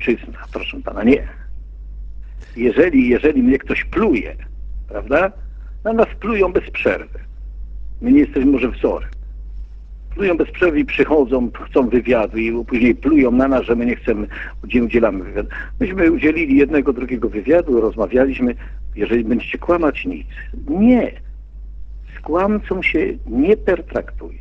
ojczyzna, proszę pana, nie. Jeżeli mnie ktoś pluje, prawda, na nas plują bez przerwy. My nie jesteśmy może wzorem. Plują bez przerwy i przychodzą, chcą wywiadu i później plują na nas, że my nie chcemy, nie udzielamy wywiadu. Myśmy udzielili jednego, drugiego wywiadu, rozmawialiśmy. Jeżeli będziecie kłamać, nic. Nie. Z kłamcą się nie pertraktuje.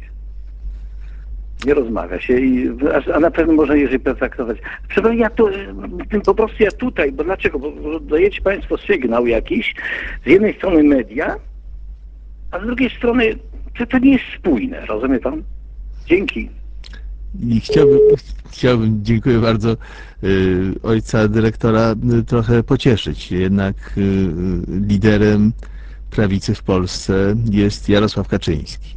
Nie rozmawia się, a na pewno można jeżeli pertraktować. Przepraszam, po prostu ja tutaj, bo dlaczego? Bo dajecie państwo sygnał jakiś, z jednej strony media, a z drugiej strony to nie jest spójne, rozumie pan? Dzięki. I chciałbym, dziękuję bardzo, ojca dyrektora trochę pocieszyć. Jednak liderem prawicy w Polsce jest Jarosław Kaczyński.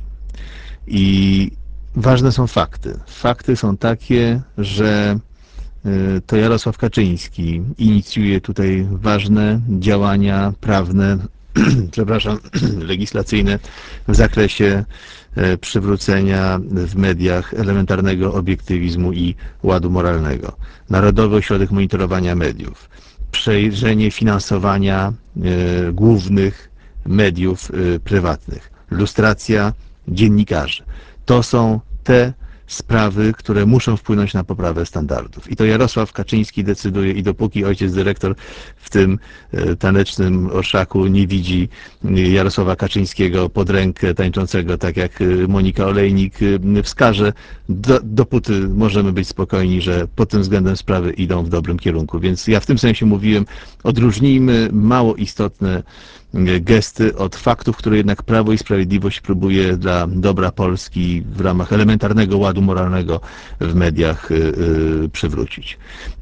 I ważne są fakty. Fakty są takie, że to Jarosław Kaczyński inicjuje tutaj ważne działania prawne, przepraszam, legislacyjne w zakresie przywrócenia w mediach elementarnego obiektywizmu i ładu moralnego. Narodowy Ośrodek Monitorowania Mediów, przejrzenie finansowania głównych mediów prywatnych, lustracja dziennikarzy. To są te sprawy, które muszą wpłynąć na poprawę standardów. I to Jarosław Kaczyński decyduje i dopóki ojciec dyrektor w tym tanecznym orszaku nie widzi Jarosława Kaczyńskiego pod rękę tańczącego, tak jak Monika Olejnik wskaże, dopóty możemy być spokojni, że pod tym względem sprawy idą w dobrym kierunku. Więc ja w tym sensie mówiłem, odróżnijmy mało istotne gesty od faktów, które jednak Prawo i Sprawiedliwość próbuje dla dobra Polski w ramach elementarnego ładu moralnego w mediach przywrócić.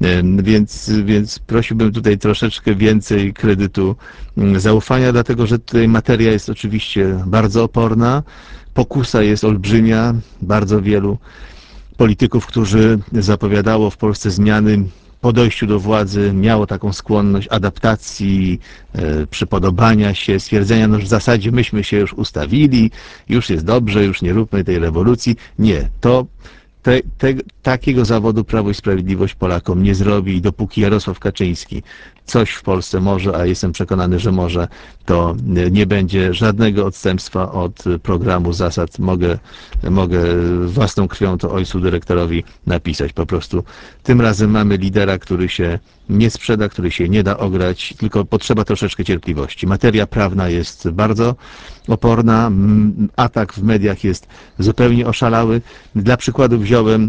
Więc prosiłbym tutaj troszeczkę więcej kredytu zaufania, dlatego że tutaj materia jest oczywiście bardzo oporna, pokusa jest olbrzymia, bardzo wielu polityków, którzy zapowiadało w Polsce zmiany, po dojściu do władzy miało taką skłonność adaptacji, przypodobania się, stwierdzenia, no w zasadzie myśmy się już ustawili, już jest dobrze, już nie róbmy tej rewolucji. Nie, to takiego zawodu Prawo i Sprawiedliwość Polakom nie zrobi i dopóki Jarosław Kaczyński coś w Polsce może, a jestem przekonany, że może, to nie będzie żadnego odstępstwa od programu zasad. Mogę własną krwią to ojcu dyrektorowi napisać. Po prostu tym razem mamy lidera, który się nie sprzeda, który się nie da ograć, tylko potrzeba troszeczkę cierpliwości. Materia prawna jest bardzo oporna, atak w mediach jest zupełnie oszalały. Dla przykładu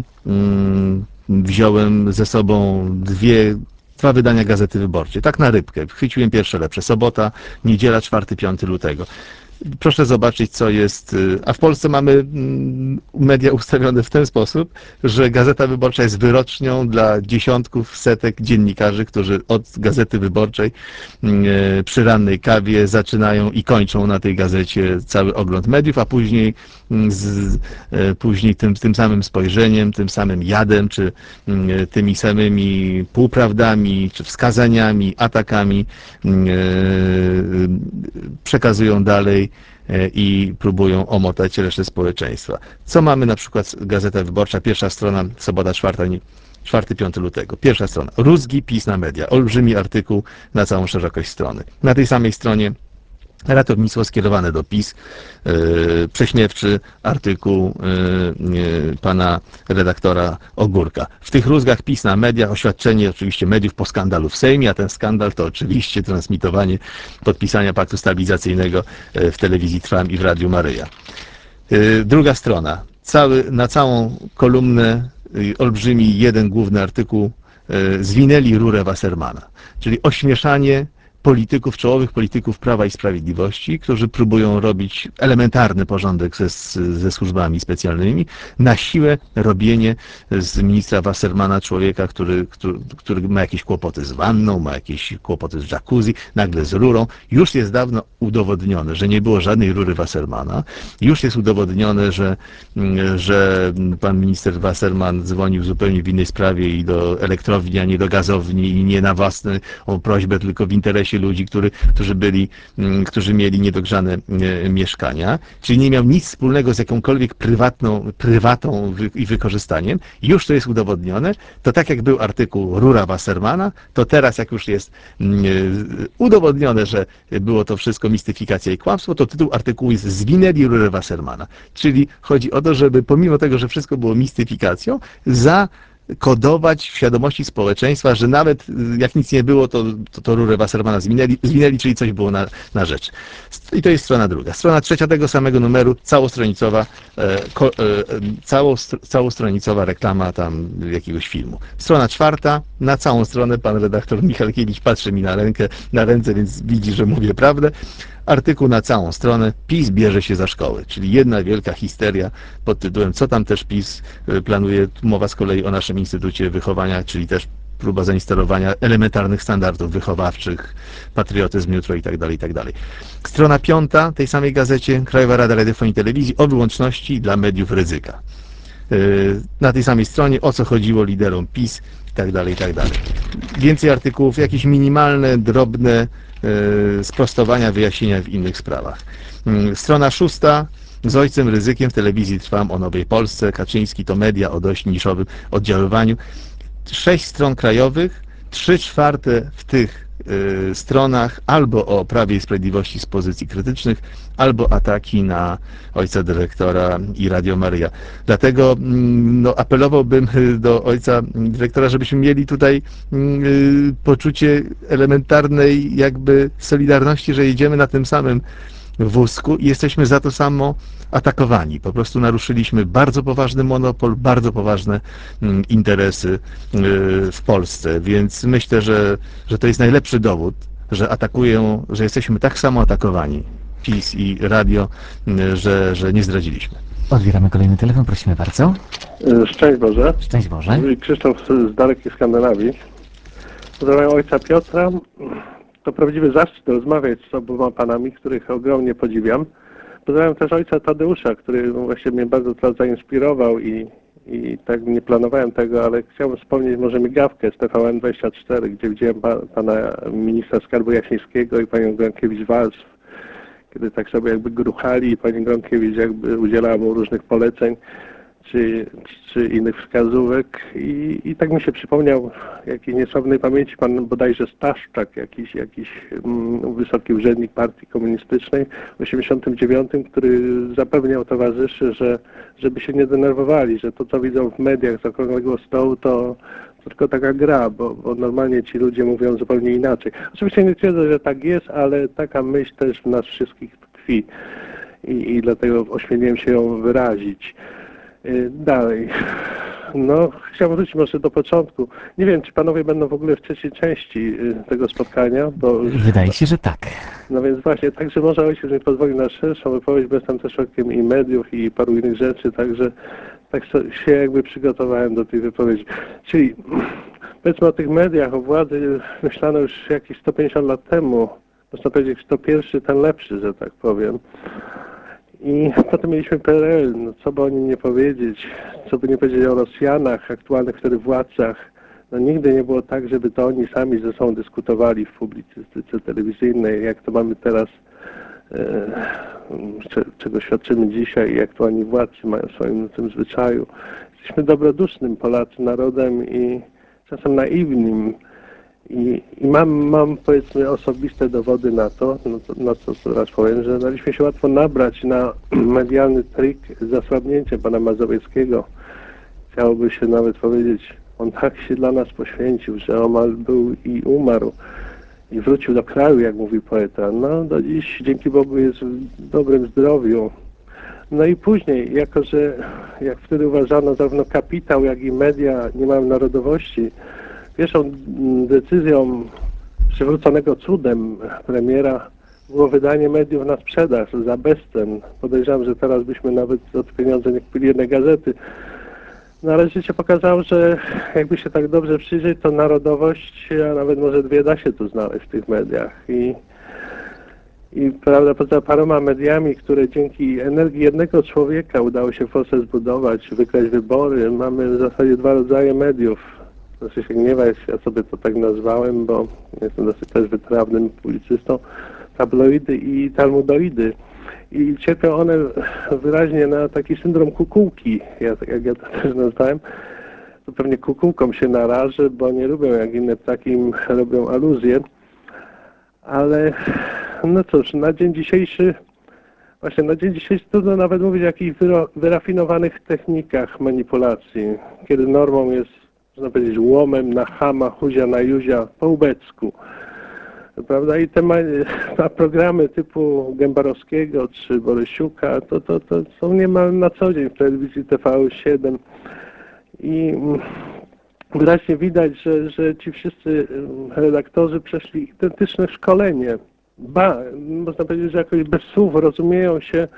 wziąłem ze sobą dwa wydania Gazety Wyborczej, tak na rybkę. Chwyciłem pierwsze lepsze. Sobota, niedziela, 4-5 lutego. Proszę zobaczyć, co jest. A w Polsce mamy media ustawione w ten sposób, że Gazeta Wyborcza jest wyrocznią dla dziesiątków, setek dziennikarzy, którzy od Gazety Wyborczej przy rannej kawie zaczynają i kończą na tej gazecie cały ogląd mediów, a później tym samym spojrzeniem, tym samym jadem, czy tymi samymi półprawdami, czy wskazaniami, atakami przekazują dalej i próbują omotać resztę społeczeństwa. Co mamy na przykład Gazeta Wyborcza, pierwsza strona, sobota 4-5 lutego. Pierwsza strona. Rózgi PiS na media. Olbrzymi artykuł na całą szerokość strony. Na tej samej stronie ratownictwo skierowane do PiS, prześmiewczy artykuł pana redaktora Ogórka. W tych rózgach PiS na media, oświadczenie oczywiście mediów po skandalu w Sejmie, a ten skandal to oczywiście transmitowanie podpisania paktu stabilizacyjnego w telewizji Trwam i w Radiu Maryja. Druga strona. Na całą kolumnę olbrzymi jeden główny artykuł zwinęli rurę Wassermana, czyli ośmieszanie czołowych polityków Prawa i Sprawiedliwości, którzy próbują robić elementarny porządek ze służbami specjalnymi, na siłę robienie z ministra Wassermana człowieka, który ma jakieś kłopoty z wanną, ma jakieś kłopoty z jacuzzi, nagle z rurą. Już jest dawno udowodnione, że nie było żadnej rury Wassermana. Już jest udowodnione, że pan minister Wasserman dzwonił zupełnie w innej sprawie i do elektrowni, a nie do gazowni i nie na własną prośbę, tylko w interesie grupie ludzi, którzy mieli niedogrzane mieszkania, czyli nie miał nic wspólnego z jakąkolwiek prywatą i wykorzystaniem. Już to jest udowodnione. To tak jak był artykuł Rura Wassermana, to teraz jak już jest udowodnione, że było to wszystko mistyfikacja i kłamstwo, to tytuł artykułu jest Zwinęli Rurę Wassermana. Czyli chodzi o to, żeby pomimo tego, że wszystko było mistyfikacją, zakodować w świadomości społeczeństwa, że nawet jak nic nie było, to rurę Wassermana zwinęli, czyli coś było na rzecz. I to jest strona druga. Strona trzecia tego samego numeru, całostronicowa reklama tam jakiegoś filmu. Strona czwarta, na całą stronę pan redaktor Michalkiewicz patrzy mi na ręce, więc widzi, że mówię prawdę. Artykuł na całą stronę, PiS bierze się za szkoły, czyli jedna wielka histeria pod tytułem co tam też PiS planuje. Mowa z kolei o naszym Instytucie Wychowania, czyli też próba zainstalowania elementarnych standardów wychowawczych, patriotyzm jutro i tak dalej, i tak dalej. Strona piąta tej samej gazecie, Krajowa Rada Radiofonii i Telewizji o wyłączności dla mediów ryzyka. Na tej samej stronie o co chodziło liderom PiS i tak dalej, i tak dalej. Więcej artykułów, jakieś minimalne, drobne sprostowania, wyjaśnienia w innych sprawach. Strona szósta. Z ojcem Ryzykiem w telewizji trwam o Nowej Polsce. Kaczyński to media o dość niszowym oddziaływaniu. 6 stron krajowych, 3/4 w tych stronach albo o Prawie i Sprawiedliwości z pozycji krytycznych, albo ataki na ojca dyrektora i Radio Maryja. Dlatego apelowałbym do ojca dyrektora, żebyśmy mieli tutaj poczucie elementarnej jakby solidarności, że jedziemy na tym samym wózku i jesteśmy za to samo atakowani. Po prostu naruszyliśmy bardzo poważny monopol, bardzo poważne interesy w Polsce, więc myślę, że to jest najlepszy dowód, że jesteśmy tak samo atakowani, PiS i radio, że nie zdradziliśmy. Odbieramy kolejny telefon, prosimy bardzo. Szczęść Boże. Szczęść Boże. Mówi Krzysztof z dalekiej Skandynawii. Pozdrawiam ojca Piotra. To prawdziwy zaszczyt rozmawiać z oboma panami, których ogromnie podziwiam. Pozdrawiam też ojca Tadeusza, który właśnie mnie bardzo teraz zainspirował i tak nie planowałem tego, ale chciałbym wspomnieć może migawkę z TVN24, gdzie widziałem pana ministra skarbu Jasińskiego i panią Gronkiewicz-Waltz, kiedy tak sobie jakby gruchali i pani Gronkiewicz jakby udzielała mu różnych poleceń czy innych wskazówek i tak mi się przypomniał jakiej niesławnej pamięci pan bodajże Staszczak, jakiś wysoki urzędnik partii komunistycznej w 1989, który zapewniał towarzyszy, żeby się nie denerwowali, że to co widzą w mediach z okrągłego stołu to tylko taka gra, bo normalnie ci ludzie mówią zupełnie inaczej. Oczywiście nie twierdzę, że tak jest, ale taka myśl też w nas wszystkich tkwi i dlatego ośmieliłem się ją wyrazić. Dalej. Chciałbym wrócić może do początku. Nie wiem, czy panowie będą w ogóle w trzeciej części tego spotkania, bo... Wydaje się, że tak. No więc właśnie, także może ojciec mi pozwoli na szerszą wypowiedź, bo jestem też człowiekiem i mediów i paru innych rzeczy, także tak się jakby przygotowałem do tej wypowiedzi. Czyli powiedzmy o tych mediach, o władzy myślano już jakieś 150 lat temu. Można powiedzieć, kto pierwszy, ten lepszy, że tak powiem. I potem mieliśmy PRL, co by o nim nie powiedzieć, co by nie powiedzieć o Rosjanach, aktualnych wtedy władcach. Nigdy nie było tak, żeby to oni sami ze sobą dyskutowali w publicystyce telewizyjnej, jak to mamy teraz, czego świadczymy dzisiaj i aktualni władcy mają w swoim tym zwyczaju. Jesteśmy dobrodusznym Polacy narodem i czasem naiwnym. I mam powiedzmy osobiste dowody na to, na co teraz powiem, że daliśmy się łatwo nabrać na medialny trik z zasłabnięciem pana Mazowieckiego. Chciałoby się nawet powiedzieć, on tak się dla nas poświęcił, że omal był i umarł i wrócił do kraju, jak mówi poeta. Do dziś dzięki Bogu jest w dobrym zdrowiu. No i później, jako że jak wtedy uważano zarówno kapitał, jak i media nie mają narodowości, pierwszą decyzją przywróconego cudem premiera było wydanie mediów na sprzedaż za bezcen. Podejrzewam, że teraz byśmy nawet za te pieniądze nie kupili jednej gazety. No ale życie pokazało, że jakby się tak dobrze przyjrzeć, to narodowość, a nawet może dwie da się tu znaleźć w tych mediach. I prawda, poza paroma mediami, które dzięki energii jednego człowieka udało się w Polsce zbudować, wygrać wybory, mamy w zasadzie dwa rodzaje mediów. proszę się gniewać, ja sobie to tak nazwałem, bo jestem dosyć też wytrawnym publicystą, tabloidy i talmudoidy. I cierpią one wyraźnie na taki syndrom kukułki, jak ja to też nazwałem. To pewnie kukułkom się narażę, bo nie lubią, jak inne ptaki im robią aluzje. Ale no cóż, na dzień dzisiejszy trudno nawet mówić o jakichś wyrafinowanych technikach manipulacji, kiedy normą jest, można powiedzieć, łomem na chama, huzia na juzia po ubecku. Prawda? I te programy typu Gębarowskiego czy Borysiuka to są niemal na co dzień w telewizji TV7 i wyraźnie widać, że ci wszyscy redaktorzy przeszli identyczne szkolenie. Można powiedzieć, że jakoś bez słów rozumieją się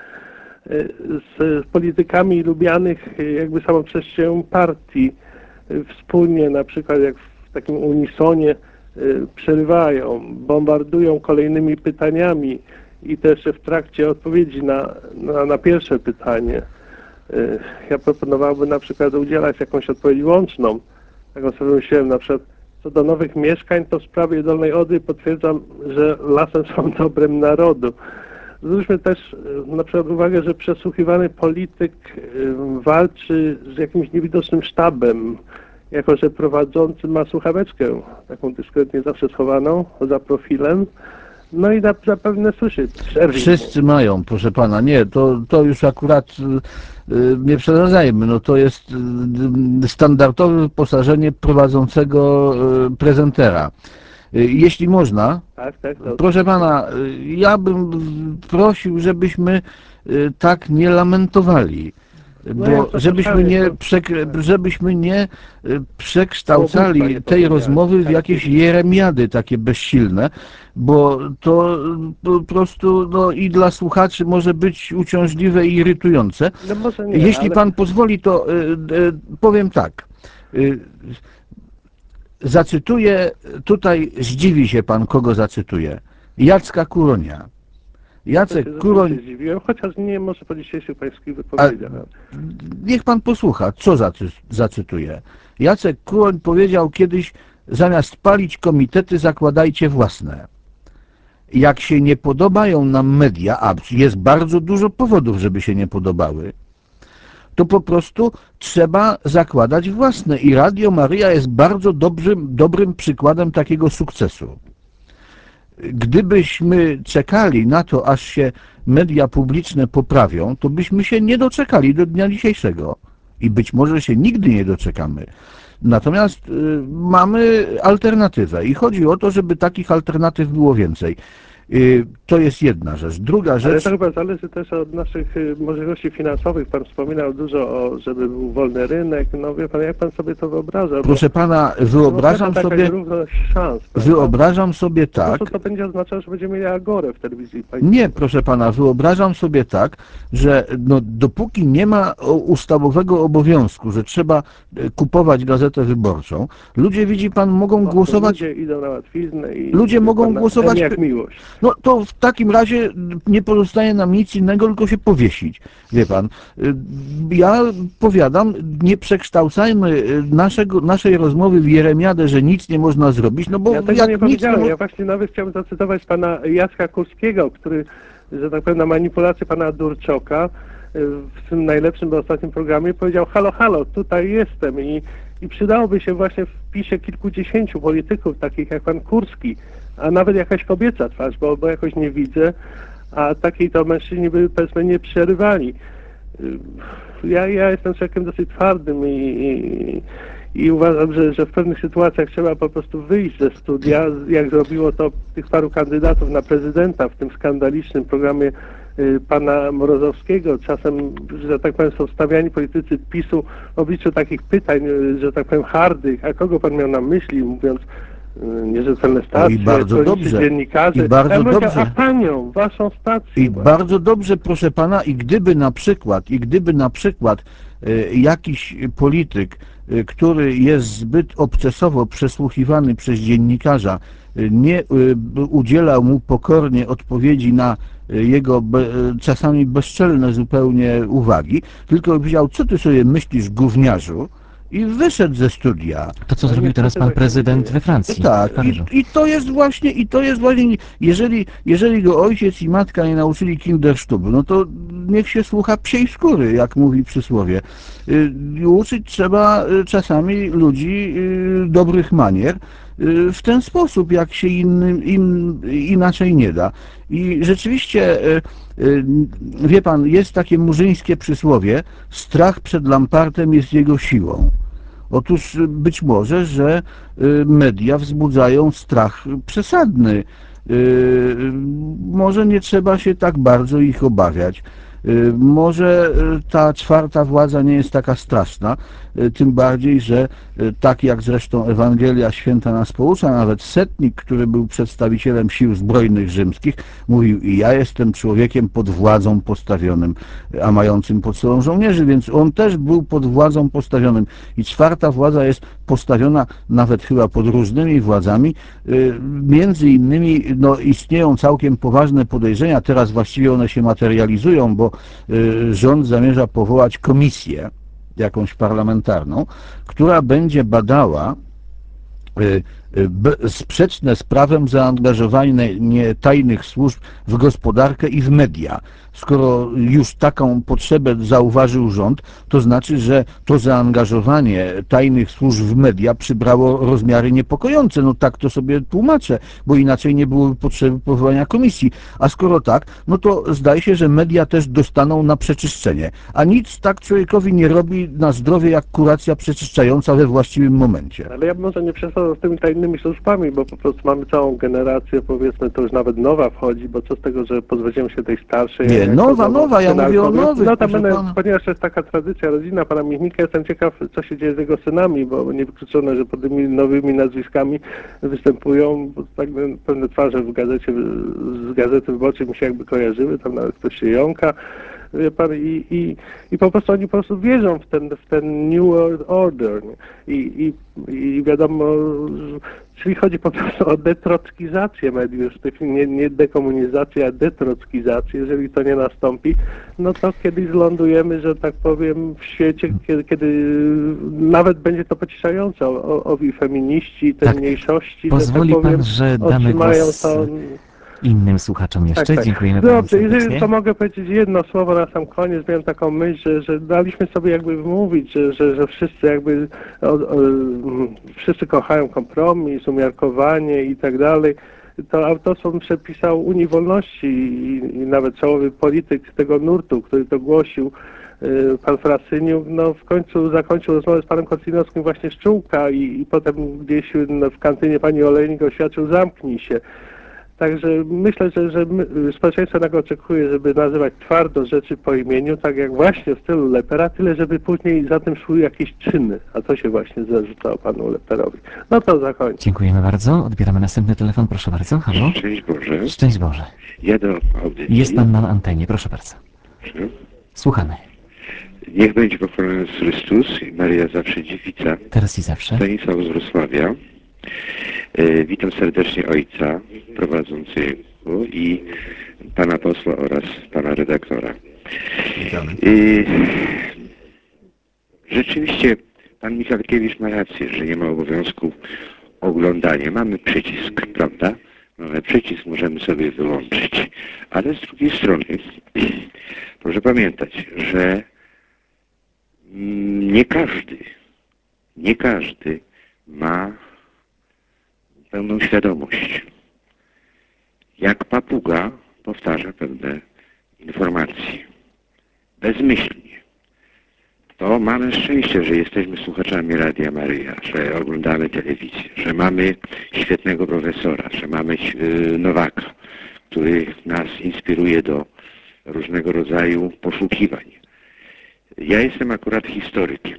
z politykami lubianych jakby samą przez się partii. Wspólnie na przykład jak w takim unisonie przerywają, bombardują kolejnymi pytaniami i też w trakcie odpowiedzi na pierwsze pytanie ja proponowałbym na przykład udzielać jakąś odpowiedź łączną. Taką sobie myślałem, na przykład co do nowych mieszkań, to w sprawie Dolnej Odry potwierdzam, że lasem są dobrem narodu. Zwróćmy też na przykład uwagę, że przesłuchiwany polityk walczy z jakimś niewidocznym sztabem, jako że prowadzący ma słuchaweczkę, taką dyskretnie zawsze schowaną, za profilem, no i zapewne słyszy. Wszyscy mają, proszę pana. Nie, to już akurat nie przesadzajmy. No to jest standardowe wyposażenie prowadzącego prezentera. Jeśli można, Tak, proszę pana, ja bym prosił, żebyśmy tak nie lamentowali. Bo żebyśmy nie przekształcali tej rozmowy w jakieś jeremiady takie bezsilne, bo to po prostu i dla słuchaczy może być uciążliwe i irytujące. No może nie, Jeśli pan pozwoli, to powiem tak. Zacytuję, tutaj zdziwi się pan, kogo zacytuję. Jacka Kuronia. Jacek Kuroń... Zdziwiłem, chociaż nie może po dzisiejszych pańskich wypowiedziach. Niech pan posłucha, co zacytuję. Jacek Kuroń powiedział kiedyś, zamiast palić komitety, zakładajcie własne. Jak się nie podobają nam media, a jest bardzo dużo powodów, żeby się nie podobały, to po prostu trzeba zakładać własne. I Radio Maryja jest bardzo dobrym przykładem takiego sukcesu. Gdybyśmy czekali na to, aż się media publiczne poprawią, to byśmy się nie doczekali do dnia dzisiejszego. I być może się nigdy nie doczekamy. Natomiast mamy alternatywę i chodzi o to, żeby takich alternatyw było więcej. To jest jedna rzecz. Druga rzecz... Ale to chyba zależy też od naszych możliwości finansowych. Pan wspominał dużo żeby był wolny rynek. No wie pan, jak pan sobie to wyobraża? Proszę pana, wyobrażam sobie tak... To będzie oznaczało, że będziemy mieli agorę w telewizji państwowej. Nie, proszę pana, wyobrażam sobie tak, że dopóki nie ma ustawowego obowiązku, że trzeba kupować gazetę wyborczą, ludzie, widzi pan, mogą głosować... Ludzie idą na łatwiznę i... Ludzie mogą głosować... jak miłość. No to w takim razie nie pozostaje nam nic innego, tylko się powiesić. Wie pan, ja powiadam, nie przekształcajmy naszej rozmowy w jeremiadę, że nic nie można zrobić, no bo ja tego nie powiedziałem. Ja właśnie nawet chciałbym zacytować pana Jacka Kurskiego, który, że tak powiem, na manipulację pana Durczoka w tym najlepszym, bo ostatnim programie powiedział: halo, halo, tutaj jestem i przydałoby się właśnie w PiS-ie kilkudziesięciu polityków, takich jak pan Kurski, a nawet jakaś kobieca twarz, bo jakoś nie widzę, a takiej to mężczyźni by, powiedzmy, nie przerywali. Ja jestem człowiekiem dosyć twardym i uważam, że w pewnych sytuacjach trzeba po prostu wyjść ze studia, jak zrobiło to tych paru kandydatów na prezydenta w tym skandalicznym programie pana Morozowskiego. Czasem, że tak powiem, są stawiani politycy PiS-u w obliczu takich pytań, że tak powiem, hardych. A kogo pan miał na myśli, mówiąc nierzetelne stacje, dziennikarze, a panią, waszą stację. I bardzo dobrze, proszę pana, i gdyby na przykład jakiś polityk, który jest zbyt obcesowo przesłuchiwany przez dziennikarza, nie udzielał mu pokornie odpowiedzi na jego czasami bezczelne zupełnie uwagi, tylko powiedział: co ty sobie myślisz, gówniarzu? i wyszedł ze studia. To, co zrobił teraz pan prezydent we Francji, Tak, w Paryżu. i to jest właśnie, jeżeli go ojciec i matka nie nauczyli Kinderstubu, no to niech się słucha psiej skóry, jak mówi przysłowie. Uczyć trzeba czasami ludzi dobrych manier w ten sposób, jak się inaczej nie da. I rzeczywiście, wie pan, jest takie murzyńskie przysłowie, strach przed Lampartem jest jego siłą. Otóż być może, że media wzbudzają strach przesadny. Może nie trzeba się tak bardzo ich obawiać. Może ta czwarta władza nie jest taka straszna, tym bardziej, że tak jak zresztą Ewangelia Święta nas poucza, nawet setnik, który był przedstawicielem sił zbrojnych rzymskich, mówił: i ja jestem człowiekiem pod władzą postawionym, a mającym pod sobą żołnierzy, więc on też był pod władzą postawionym. I czwarta władza jest postawiona nawet chyba pod różnymi władzami. Między innymi istnieją całkiem poważne podejrzenia, teraz właściwie one się materializują, bo rząd zamierza powołać komisję jakąś parlamentarną, która będzie badała sprzeczne z prawem zaangażowanie tajnych służb w gospodarkę i w media. Skoro już taką potrzebę zauważył rząd, to znaczy, że to zaangażowanie tajnych służb w media przybrało rozmiary niepokojące. No tak to sobie tłumaczę, bo inaczej nie byłoby potrzeby powołania komisji. A skoro tak, no to zdaje się, że media też dostaną na przeczyszczenie. A nic tak człowiekowi nie robi na zdrowie jak kuracja przeczyszczająca we właściwym momencie. Ale ja bym może nie przesadzał z tymi tajnymi służbami, bo po prostu mamy całą generację, powiedzmy, to już nawet nowa wchodzi, bo co z tego, że pozbędziemy się tej starszej. Nie, nowa, ja mówię o nowych. Ponieważ jest taka tradycja rodzina pana Michnika, jestem ciekaw, co się dzieje z jego synami, bo niewykluczone, że pod tymi nowymi nazwiskami występują, bo tak pewne twarze w gazecie, z Gazety Wyborczej mi się jakby kojarzyły, tam nawet ktoś się jąka. Wie pan, i po prostu oni po prostu wierzą w ten New World Order. I wiadomo, czyli chodzi po prostu o detrockizację mediów, nie dekomunizację, a detrockizację. Jeżeli to nie nastąpi, no to kiedyś zlądujemy, że tak powiem, w świecie, kiedy nawet będzie to pocieszające. Owi feminiści, te Tak. mniejszości, Pozwoli że tak powiem, pan, że damy otrzymają głos to. innym słuchaczom jeszcze. Tak. Dziękujemy bardzo Dobrze, jeżeli serdecznie. to mogę powiedzieć jedno słowo na sam koniec, miałem taką myśl, że daliśmy sobie jakby wmówić, że wszyscy jakby wszyscy kochają kompromis, umiarkowanie i tak dalej. To autorstwo przepisał Unii Wolności i nawet czołowy polityk tego nurtu, który to głosił, pan Frasyniuk, no w końcu zakończył rozmowę z panem Kocinowskim właśnie z Czułka i potem gdzieś w kantynie pani Olejnik oświadczył: zamknij się. Także myślę, że społeczeństwo jednak oczekuje, żeby nazywać twardo rzeczy po imieniu, tak jak właśnie w stylu Lepera, tyle żeby później za tym szły jakieś czyny, a to się właśnie zarzucało panu Leperowi. No to zakończę. Dziękujemy bardzo. Odbieramy następny telefon. Proszę bardzo. Halo? Szczęść Boże. Szczęść Boże. Ja do audycji. Jest pan na antenie. Proszę bardzo. Słuchamy. Niech będzie pochwalony Chrystus i Maria zawsze dziewica. Teraz i zawsze. Stanisław z Wrocławia. Witam serdecznie ojca prowadzącego i pana posła oraz pana redaktora. Witamy. Rzeczywiście pan Michalkiewicz ma rację, że nie ma obowiązku oglądania. Mamy przycisk, prawda? Mamy przycisk, możemy sobie wyłączyć. Ale z drugiej strony proszę pamiętać, że nie każdy ma pełną świadomość. Jak papuga powtarza pewne informacje. Bezmyślnie. To mamy szczęście, że jesteśmy słuchaczami Radia Maryja, że oglądamy telewizję, że mamy świetnego profesora, że mamy Nowaka, który nas inspiruje do różnego rodzaju poszukiwań. Ja jestem akurat historykiem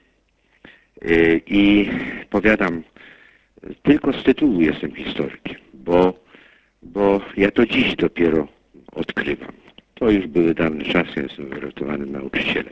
i powiadam, tylko z tytułu jestem historykiem, bo ja to dziś dopiero odkrywam. To już były dawne czasy, ja jestem wyrotowanym nauczycielem.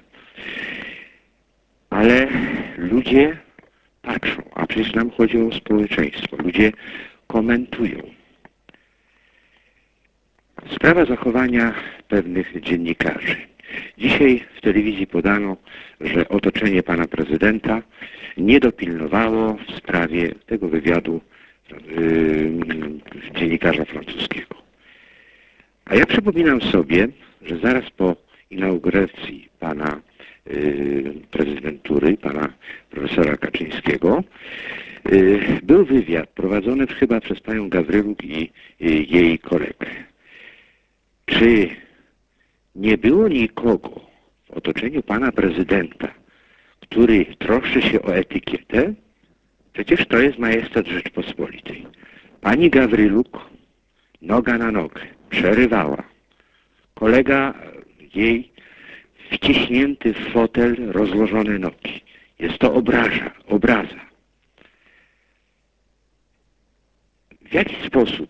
Ale ludzie patrzą, a przecież nam chodzi o społeczeństwo. Ludzie komentują. Sprawa zachowania pewnych dziennikarzy. Dzisiaj w telewizji podano, że otoczenie pana prezydenta nie dopilnowało w sprawie tego wywiadu dziennikarza francuskiego. A ja przypominam sobie, że zaraz po inauguracji pana prezydentury, pana profesora Kaczyńskiego, był wywiad prowadzony chyba przez panią Gawryluk i jej kolegę. Czy nie było nikogo w otoczeniu pana prezydenta, który troszczy się o etykietę? Przecież to jest majestat Rzeczpospolitej. Pani Gawryluk noga na nogę przerywała. Kolega jej wciśnięty w fotel, rozłożone nogi. Jest to obraza. W jaki sposób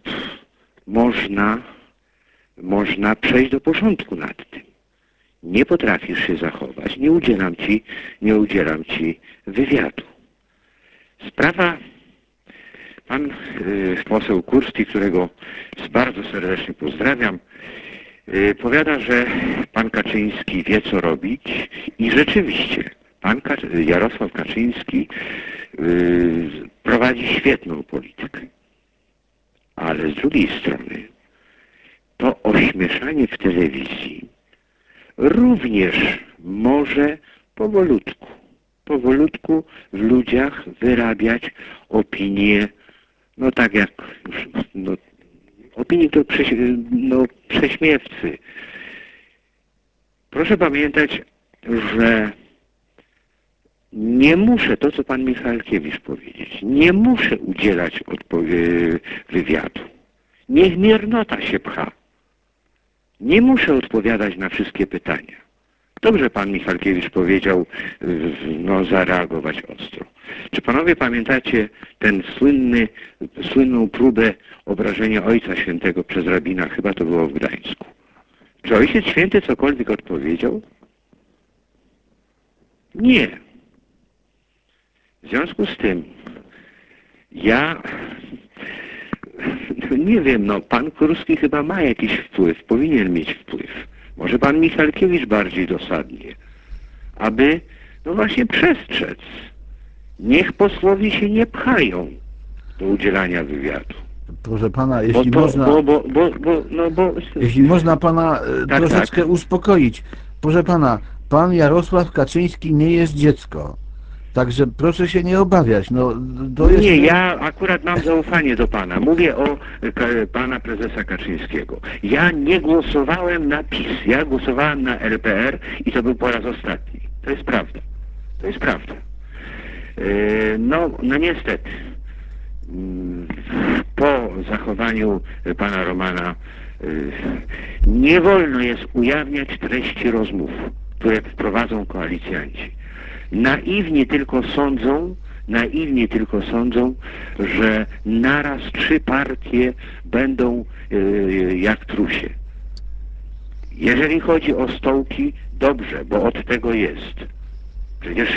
można przejść do porządku nad tym? Nie potrafisz się zachować, nie udzielam ci wywiadu. Sprawa, pan poseł Kurski, którego bardzo serdecznie pozdrawiam, powiada, że pan Kaczyński wie, co robić i rzeczywiście pan Jarosław Kaczyński prowadzi świetną politykę. Ale z drugiej strony to ośmieszanie w telewizji również może powolutku w ludziach wyrabiać opinie, no tak jak już, opinii to prześmiewcy. Proszę pamiętać, że nie muszę, to co pan Michalkiewicz powiedzieć, nie muszę udzielać wywiadu. Niech miernota się pcha. Nie muszę odpowiadać na wszystkie pytania. Dobrze pan Michalkiewicz powiedział, zareagować ostro. Czy panowie pamiętacie tę słynną próbę obrażenia Ojca Świętego przez rabina? Chyba to było w Gdańsku. Czy Ojciec Święty cokolwiek odpowiedział? Nie. W związku z tym ja nie wiem, pan Kurski chyba ma jakiś wpływ, powinien mieć wpływ. Może pan Michalkiewicz bardziej dosadnie, aby właśnie przestrzec. Niech posłowie się nie pchają do udzielania wywiadu. Proszę pana, jeśli można pana troszeczkę uspokoić. Proszę pana, pan Jarosław Kaczyński nie jest dziecko. Także proszę się nie obawiać. Nie, ja akurat mam zaufanie do pana. Mówię o pana prezesa Kaczyńskiego. Ja nie głosowałem na PiS. Ja głosowałem na LPR i to był po raz ostatni. To jest prawda. To jest prawda. Niestety. Po zachowaniu pana Romana nie wolno jest ujawniać treści rozmów, które prowadzą koalicjanci. Naiwnie tylko sądzą, że naraz 3 partie będą jak trusie. Jeżeli chodzi o stołki, dobrze, bo od tego jest. Przecież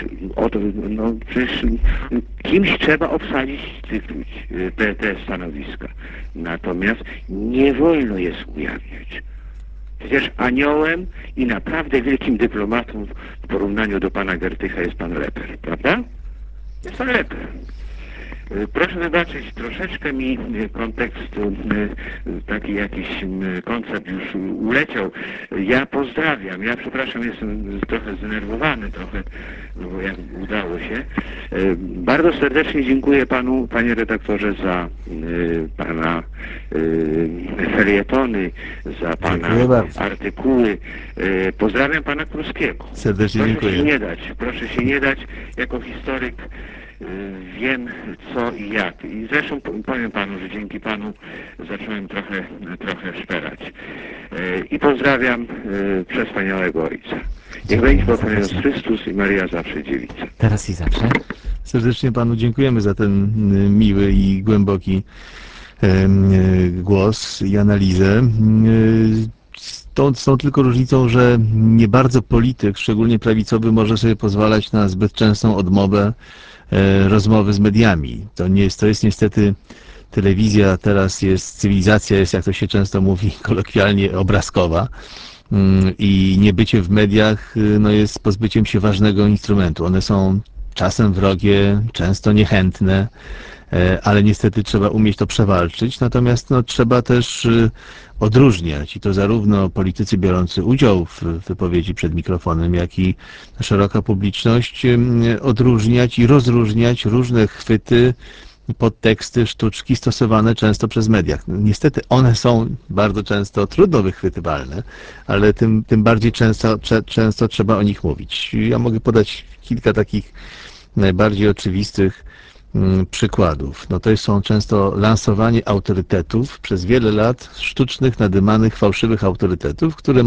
kimś trzeba obsadzić te stanowiska. Natomiast nie wolno jest ujawniać. Przecież aniołem i naprawdę wielkim dyplomatą w porównaniu do pana Gertycha jest pan Leper, prawda? Jest pan Leper. Proszę wybaczyć, troszeczkę mi kontekst, taki jakiś koncept już uleciał. Ja pozdrawiam, ja przepraszam, jestem trochę zdenerwowany, bo jak udało się. Bardzo serdecznie dziękuję panu, panie redaktorze, za pana felietony, za pana artykuły. Pozdrawiam pana Kurskiego. Serdecznie dziękuję. Proszę się nie dać, jako historyk wiem co i jak. I zresztą powiem panu, że dzięki panu zacząłem trochę szperać. I pozdrawiam przesłaniałego Ojca. Niech będzie pochwalony Jezus Chrystus i Maria zawsze dziewica. Teraz i zawsze. Serdecznie panu dziękujemy za ten miły i głęboki głos i analizę. Z tą tylko różnicą, że nie bardzo polityk, szczególnie prawicowy, może sobie pozwalać na zbyt częstą odmowę rozmowy z mediami. To jest niestety telewizja, teraz cywilizacja jest, jak to się często mówi kolokwialnie, obrazkowa. i niebycie w mediach no, jest pozbyciem się ważnego instrumentu. One są czasem wrogie, często niechętne, ale niestety trzeba umieć to przewalczyć. Natomiast no, trzeba też odróżniać i to zarówno politycy biorący udział w wypowiedzi przed mikrofonem, jak i szeroka publiczność, odróżniać i rozróżniać różne chwyty, podteksty, sztuczki stosowane często przez mediach. Niestety one są bardzo często trudno wychwytywalne, ale tym bardziej często trzeba o nich mówić. Ja mogę podać kilka takich najbardziej oczywistych przykładów. No to są często lansowanie autorytetów przez wiele lat, sztucznych, nadymanych, fałszywych autorytetów, które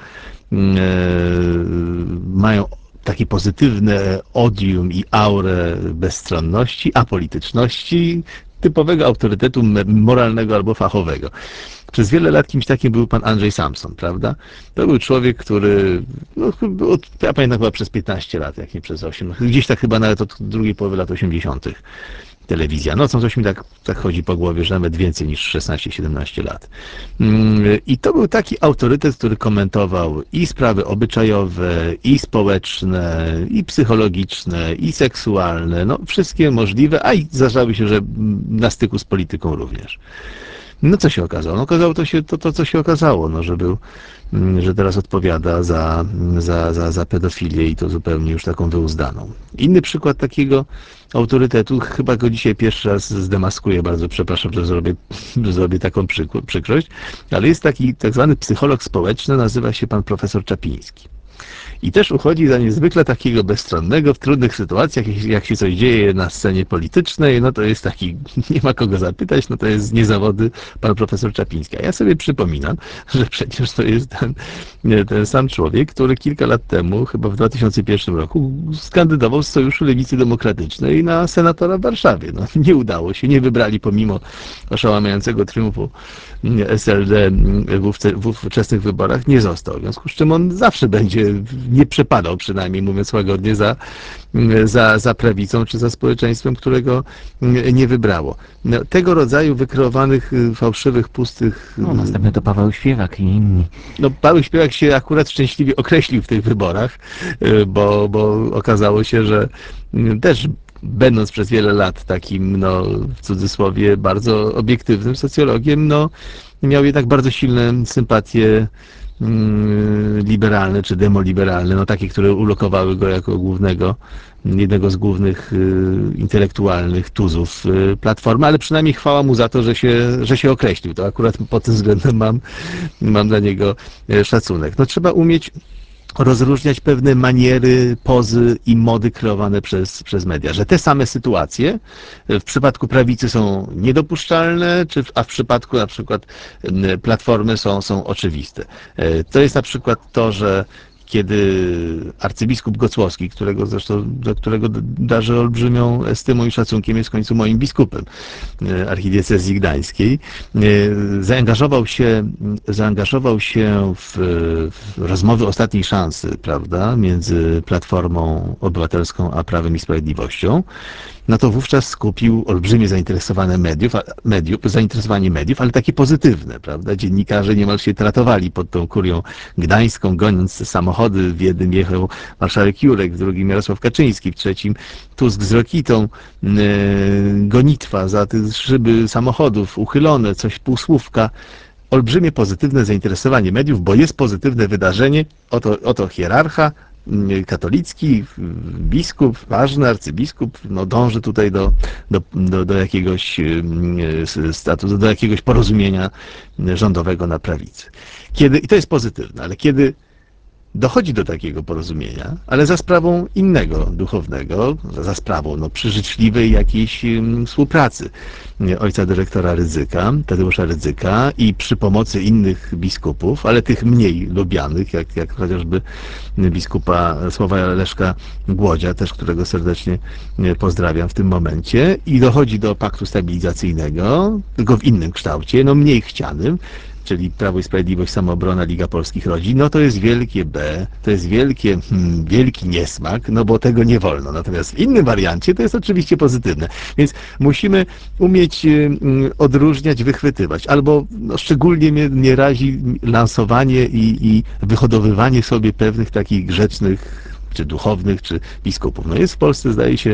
mają takie pozytywne odium i aurę bezstronności, apolityczności, typowego autorytetu moralnego albo fachowego. Przez wiele lat kimś takim był pan Andrzej Samson, prawda? To był człowiek, który, no, ja pamiętam chyba przez 15 lat, jak nie przez 8, gdzieś tak chyba nawet od drugiej połowy lat 80. telewizja. Nocą coś mi tak chodzi po głowie, że nawet więcej niż 16-17 lat. I to był taki autorytet, który komentował i sprawy obyczajowe, i społeczne, i psychologiczne, i seksualne, no wszystkie możliwe, a i zdarzały się, że na styku z polityką również. No co się okazało? No okazało to, co się okazało, no, że teraz odpowiada za pedofilię i to zupełnie już taką wyuzdaną. Inny przykład takiego autorytetu, chyba go dzisiaj pierwszy raz zdemaskuję, bardzo przepraszam, że zrobię taką przykrość, ale jest taki tak zwany psycholog społeczny, nazywa się pan profesor Czapiński. I też uchodzi za niezwykle takiego bezstronnego w trudnych sytuacjach, jak się coś dzieje na scenie politycznej, no to jest taki, nie ma kogo zapytać, no to jest z niezawody pan profesor Czapiński. A ja sobie przypominam, że przecież to jest ten sam człowiek, który kilka lat temu, chyba w 2001 roku, skandydował z Sojuszu Lewicy Demokratycznej na senatora w Warszawie. No, nie udało się, nie wybrali pomimo oszałamiającego triumfu SLD w ówczesnych wyborach, nie został. W związku z czym on zawsze będzie, nie przepadał przynajmniej, mówiąc łagodnie, za prawicą czy za społeczeństwem, którego nie wybrało. No, tego rodzaju wykreowanych, fałszywych, pustych... No, następny to Paweł Śpiewak i inni. No, Paweł Śpiewak się akurat szczęśliwie określił w tych wyborach, bo okazało się, że też będąc przez wiele lat takim, no, w cudzysłowie, bardzo obiektywnym socjologiem, no, miał jednak bardzo silne sympatie liberalne czy demoliberalne, no takie, które ulokowały go jako jednego z głównych intelektualnych tuzów Platformy, ale przynajmniej chwała mu za to, że się określił. To akurat pod tym względem mam dla niego szacunek. No trzeba umieć rozróżniać pewne maniery, pozy i mody kreowane przez media, że te same sytuacje w przypadku prawicy są niedopuszczalne, a w przypadku na przykład Platformy są oczywiste. To jest na przykład to, że kiedy arcybiskup Gocłowski, do którego darzę olbrzymią estymą i szacunkiem, jest w końcu moim biskupem archidiecezji gdańskiej, zaangażował się w rozmowy ostatniej szansy, prawda, między Platformą Obywatelską a Prawem i Sprawiedliwością, no to wówczas skupił olbrzymie zainteresowanie mediów, ale takie pozytywne, prawda? Dziennikarze niemal się tratowali pod tą kurią gdańską, goniąc samochody. W jednym jechał marszałek Jurek, w drugim Jarosław Kaczyński, w trzecim Tusk z Rokitą. Gonitwa za te szyby samochodów, uchylone, coś półsłówka. Olbrzymie pozytywne zainteresowanie mediów, bo jest pozytywne wydarzenie, oto hierarcha katolicki, biskup, ważny arcybiskup, no dąży tutaj do jakiegoś statusu, do jakiegoś porozumienia rządowego na prawicy. I to jest pozytywne, ale kiedy dochodzi do takiego porozumienia, ale za sprawą innego duchownego, za sprawą przy życzliwej jakiejś współpracy ojca dyrektora Rydzyka, Tadeusza Rydzyka i przy pomocy innych biskupów, ale tych mniej lubianych, jak chociażby biskupa Sława Leszka Głodzia, też którego serdecznie pozdrawiam w tym momencie, i dochodzi do paktu stabilizacyjnego, tylko w innym kształcie, mniej chcianym, czyli Prawo i Sprawiedliwość, Samoobrona, Liga Polskich Rodzin, no to jest wielkie B, to jest wielki niesmak, no bo tego nie wolno. Natomiast w innym wariancie to jest oczywiście pozytywne. Więc musimy umieć odróżniać, wychwytywać. Albo no, szczególnie mnie razi lansowanie i wyhodowywanie sobie pewnych takich grzecznych czy duchownych, czy biskupów. No jest w Polsce, zdaje się,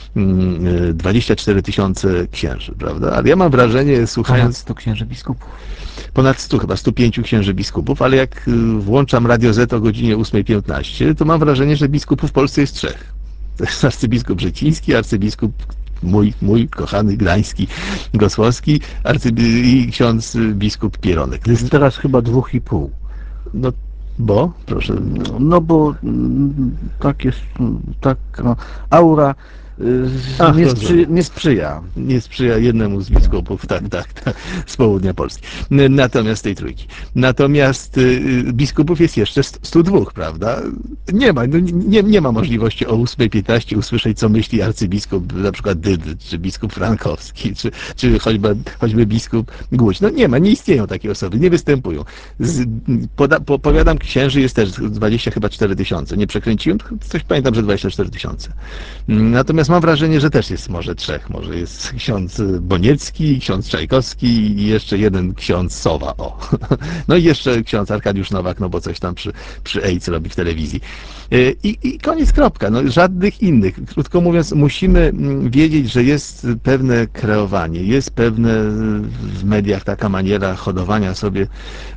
24 000 księży, prawda? Ale ja mam wrażenie, Ponad słuchając... 100 księży biskupów. Ponad 100, chyba 105 księży biskupów, ale jak włączam Radio Z o godzinie 8:15, to mam wrażenie, że biskupów w Polsce jest 3. To jest arcybiskup Życiński, arcybiskup mój kochany gdański Gosłowski i ksiądz biskup Pieronek. To jest, Teraz chyba 2,5. no, bo, proszę, No bo tak jest, tak, no, aura Ach, nie, rozumiem. nie sprzyja. nie sprzyja jednemu z biskupów, tak, z południa Polski. Natomiast tej trójki. Natomiast biskupów jest jeszcze 102, prawda? Nie ma, nie ma możliwości o 8:15 usłyszeć, co myśli arcybiskup, na przykład Dydl, czy biskup Frankowski, czy choćby biskup Głódź. No nie ma, nie istnieją takie osoby, nie występują. Powiadam, księży jest też 24 000. Nie przekręciłem, coś pamiętam, że 24 000. Natomiast mam wrażenie, że też jest może 3. Może jest ksiądz Boniecki, ksiądz Czajkowski i jeszcze jeden ksiądz Sowa. O. No i jeszcze ksiądz Arkadiusz Nowak, no bo coś tam przy AIDS robi w telewizji. I koniec, kropka. No, żadnych innych. Krótko mówiąc, musimy wiedzieć, że jest pewne kreowanie, jest pewne w mediach taka maniera hodowania sobie,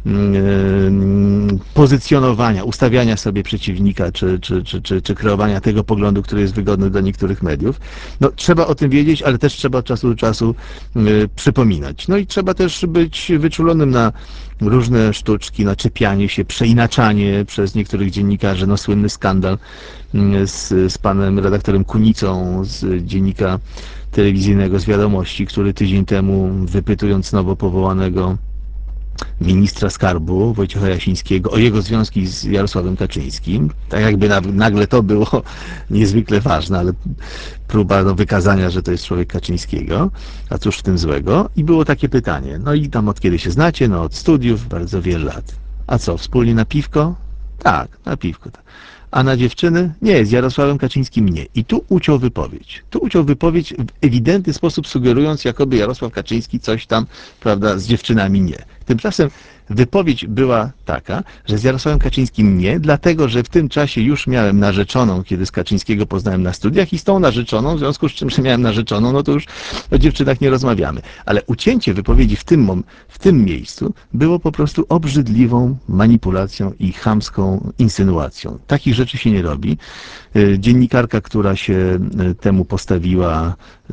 pozycjonowania, ustawiania sobie przeciwnika, czy kreowania tego poglądu, który jest wygodny dla niektórych mediów. No, trzeba o tym wiedzieć, ale też trzeba od czasu do czasu przypominać. No i trzeba też być wyczulonym na różne sztuczki, na czepianie się, przeinaczanie przez niektórych dziennikarzy. No, słynny skandal z panem redaktorem Kunicą z dziennika telewizyjnego, z Wiadomości, który tydzień temu, wypytując nowo powołanego ministra skarbu Wojciecha Jasińskiego o jego związki z Jarosławem Kaczyńskim, tak jakby nagle to było niezwykle ważne, ale próba wykazania, że to jest człowiek Kaczyńskiego, a cóż w tym złego? I było takie pytanie, no i tam od kiedy się znacie? No od studiów, bardzo wiele lat. A co, wspólnie na piwko? Tak, na piwko. Tak. A na dziewczyny? Nie, z Jarosławem Kaczyńskim nie. I tu uciął wypowiedź. Tu uciął wypowiedź w ewidentny sposób, sugerując, jakoby Jarosław Kaczyński coś tam, prawda, z dziewczynami nie. Tymczasem wypowiedź była taka, że z Jarosławem Kaczyńskim nie, dlatego, że w tym czasie już miałem narzeczoną, kiedy z Kaczyńskiego poznałem na studiach i z tą narzeczoną, w związku z czym, że miałem narzeczoną, no to już o dziewczynach nie rozmawiamy. Ale ucięcie wypowiedzi w tym miejscu było po prostu obrzydliwą manipulacją i chamską insynuacją. Takich rzeczy się nie robi. Dziennikarka, która się temu postawiła,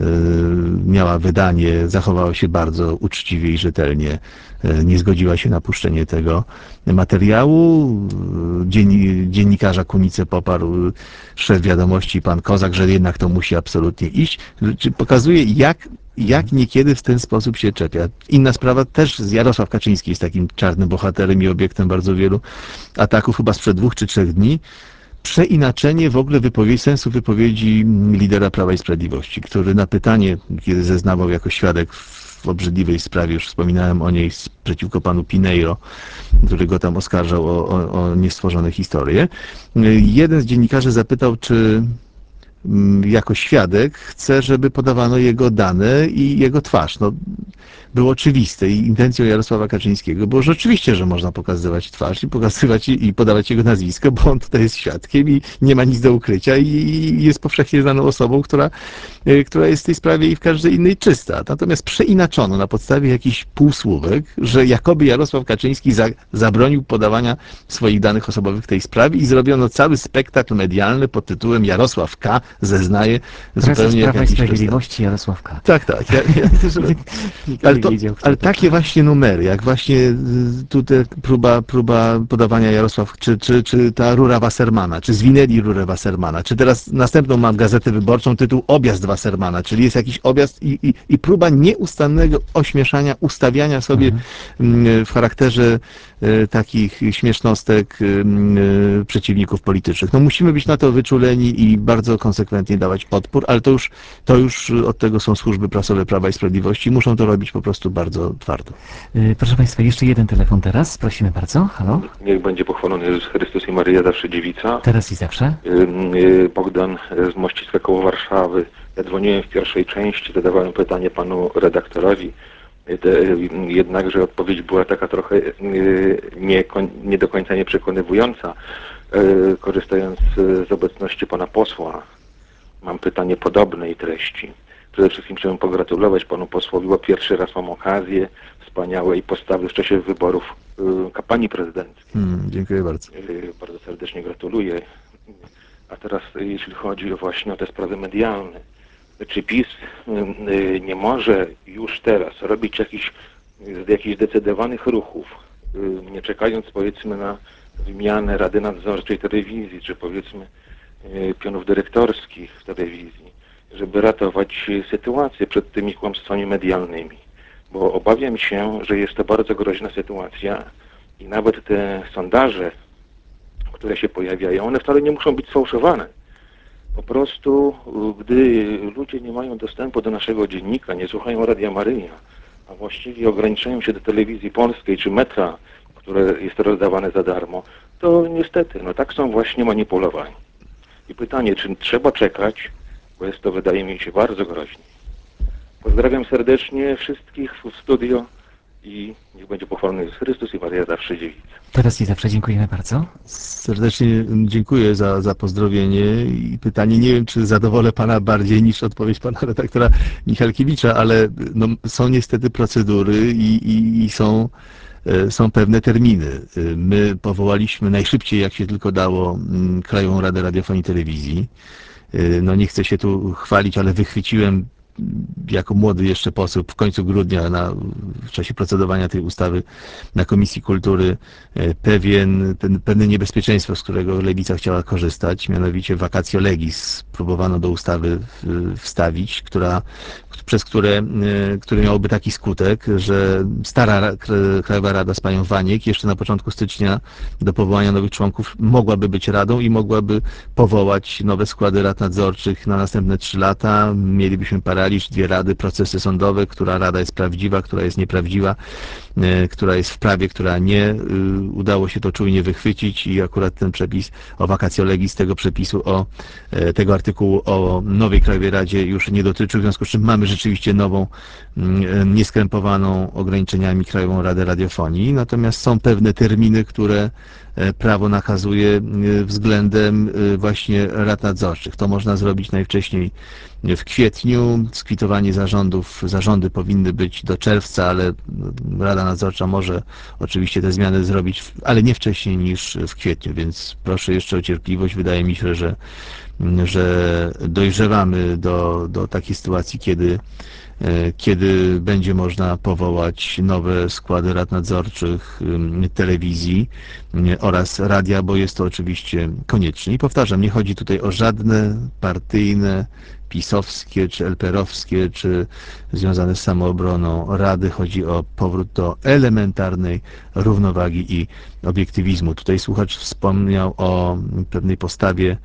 miała wydanie, zachowała się bardzo uczciwie i rzetelnie, nie zgodziła się na puszczenie tego materiału. Dziennikarza Kunicę poparł szef Wiadomości, pan Kozak, że jednak to musi absolutnie iść. Pokazuje, jak niekiedy w ten sposób się czepia. Inna sprawa, też Jarosław Kaczyński jest takim czarnym bohaterem i obiektem bardzo wielu ataków, chyba sprzed 2 czy 3 dni. Przeinaczenie w ogóle sensu wypowiedzi lidera Prawa i Sprawiedliwości, który na pytanie, kiedy zeznawał jako świadek w obrzydliwej sprawie, już wspominałem o niej, przeciwko panu Pineiro, który go tam oskarżał o niestworzone historie, jeden z dziennikarzy zapytał, czy jako świadek chce, żeby podawano jego dane i jego twarz. No, było oczywiste i intencją Jarosława Kaczyńskiego było rzeczywiście, że można pokazywać twarz i pokazywać i podawać jego nazwisko, bo on tutaj jest świadkiem i nie ma nic do ukrycia i jest powszechnie znaną osobą, która jest w tej sprawie i w każdej innej czysta. Natomiast przeinaczono na podstawie jakichś półsłówek, że jakoby Jarosław Kaczyński zabronił podawania swoich danych osobowych w tej sprawie i zrobiono cały spektakl medialny pod tytułem Jarosław K. zeznaje zupełnie jak Prawa i jakiś Sprawiedliwości Jarosław K. Tak. Ale takie właśnie numery, jak właśnie tutaj próba podawania Jarosław, czy ta rura Wassermana, czy zwinęli rurę Wassermana, czy teraz następną mam Gazetę Wyborczą, tytuł Objazd Wassermana, czyli jest jakiś objazd i próba nieustannego ośmieszania, ustawiania sobie w charakterze takich śmiesznostek przeciwników politycznych. No musimy być na to wyczuleni i bardzo konsekwentnie dawać odpór, ale to już od tego są służby prasowe Prawa i Sprawiedliwości. Muszą to robić po prostu prostu bardzo twardo. Proszę Państwa, jeszcze jeden telefon teraz. Prosimy bardzo. Halo? Niech będzie pochwalony Jezus Chrystus i Maryja zawsze dziewica. Teraz i zawsze. Bogdan z Mościska koło Warszawy. Ja dzwoniłem w pierwszej części, zadawałem pytanie panu redaktorowi. Jednakże odpowiedź była taka trochę nie do końca nieprzekonywująca. Korzystając z obecności pana posła, mam pytanie podobnej treści. Przede wszystkim chciałem pogratulować panu posłowi, bo pierwszy raz mam okazję wspaniałej postawy w czasie wyborów kampanii prezydenckiej. Dziękuję bardzo. Bardzo serdecznie gratuluję. A teraz jeśli chodzi właśnie o te sprawy medialne, czy PiS nie może już teraz robić jakichś zdecydowanych ruchów, nie czekając powiedzmy na wymianę Rady Nadzorczej Telewizji, czy powiedzmy pionów dyrektorskich w telewizji, żeby ratować sytuację przed tymi kłamstwami medialnymi? Bo obawiam się, że jest to bardzo groźna sytuacja i nawet te sondaże, które się pojawiają, one wcale nie muszą być sfałszowane. Po prostu, gdy ludzie nie mają dostępu do naszego dziennika, nie słuchają Radia Maryja, a właściwie ograniczają się do telewizji polskiej czy metra, które jest rozdawane za darmo, to niestety, tak są właśnie manipulowani. I pytanie, czy trzeba czekać, bo jest to, wydaje mi się, bardzo groźne. Pozdrawiam serdecznie wszystkich w studio i niech będzie pochwalony Jezus Chrystus i Maryja zawsze dziewica. Teraz i zawsze dziękujemy bardzo. Serdecznie dziękuję za pozdrowienie i pytanie. Nie wiem, czy zadowolę pana bardziej niż odpowiedź pana redaktora Michalkiewicza, ale są niestety procedury i są pewne terminy. My powołaliśmy najszybciej, jak się tylko dało, Krajową Radę Radiofonii i Telewizji. Nie chcę się tu chwalić, ale wychwyciłem jako młody jeszcze poseł w końcu grudnia w czasie procedowania tej ustawy na Komisji Kultury pewne niebezpieczeństwo, z którego Lewica chciała korzystać, mianowicie vacatio legis próbowano do ustawy wstawić, które miałoby taki skutek, że stara Krajowa Rada z panią Waniek jeszcze na początku stycznia do powołania nowych członków mogłaby być radą i mogłaby powołać nowe składy rad nadzorczych na następne 3 lata. Mielibyśmy paraliż, 2 rady, procesy sądowe, która rada jest prawdziwa, która jest nieprawdziwa, która jest w prawie, która nie. Udało się to czujnie wychwycić i akurat ten przepis o vacatio legis tego artykułu o nowej Krajowej Radzie już nie dotyczył, w związku z czym mamy rzeczywiście nową, nieskrępowaną ograniczeniami Krajową Radę Radiofonii, natomiast są pewne terminy, które prawo nakazuje względem właśnie rad nadzorczych. To można zrobić najwcześniej w kwietniu. Skwitowanie zarządy powinny być do czerwca, ale Rada Nadzorcza może oczywiście te zmiany zrobić, ale nie wcześniej niż w kwietniu, więc proszę jeszcze o cierpliwość. Wydaje mi się, że dojrzewamy do takiej sytuacji, kiedy będzie można powołać nowe składy rad nadzorczych telewizji oraz radia, bo jest to oczywiście konieczne. I powtarzam, nie chodzi tutaj o żadne partyjne, pisowskie, czy LPR-owskie, czy związane z samoobroną rady. Chodzi o powrót do elementarnej równowagi i obiektywizmu. Tutaj słuchacz wspomniał o pewnej postawie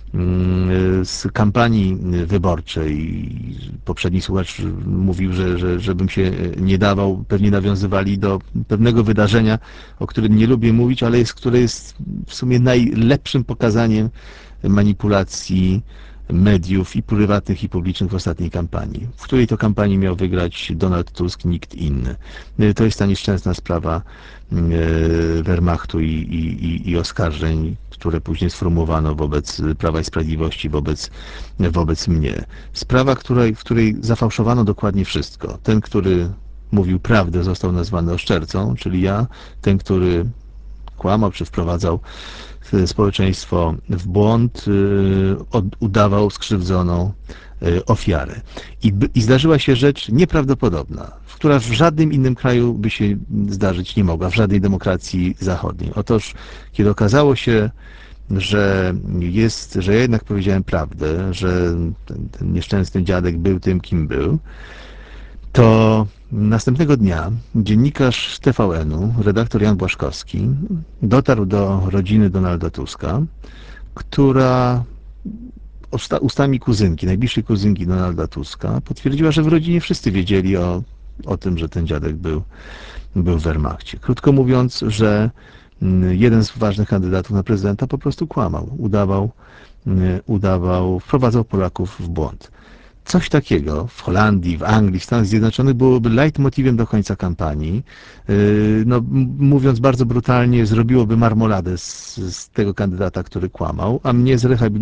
z kampanii wyborczej. Poprzedni słuchacz mówił, że żebym się nie dawał, pewnie nawiązywali do pewnego wydarzenia, o którym nie lubię mówić, ale które jest w sumie najlepszym pokazaniem manipulacji mediów i prywatnych, i publicznych w ostatniej kampanii, w której to kampanii miał wygrać Donald Tusk, nikt inny. To jest ta nieszczęsna sprawa Wehrmachtu i oskarżeń, które później sformułowano wobec Prawa i Sprawiedliwości, wobec mnie. Sprawa, w której zafałszowano dokładnie wszystko. Ten, który mówił prawdę, został nazwany oszczercą, czyli ja. Ten, który kłamał czy wprowadzał społeczeństwo w błąd, udawał skrzywdzoną ofiarę. I zdarzyła się rzecz nieprawdopodobna, która w żadnym innym kraju by się zdarzyć nie mogła, w żadnej demokracji zachodniej. Otóż, kiedy okazało się, że ja jednak powiedziałem prawdę, że ten nieszczęsny dziadek był tym, kim był, to następnego dnia dziennikarz TVN-u, redaktor Jan Błaszkowski, dotarł do rodziny Donalda Tuska, która ustami kuzynki, najbliższej kuzynki Donalda Tuska, potwierdziła, że w rodzinie wszyscy wiedzieli o o tym, że ten dziadek był w Wehrmachcie. Krótko mówiąc, że jeden z ważnych kandydatów na prezydenta po prostu kłamał, wprowadzał Polaków w błąd. Coś takiego w Holandii, w Anglii, w Stanach Zjednoczonych byłoby leitmotivem do końca kampanii. No, mówiąc bardzo brutalnie, zrobiłoby marmoladę z tego kandydata, który kłamał, a mnie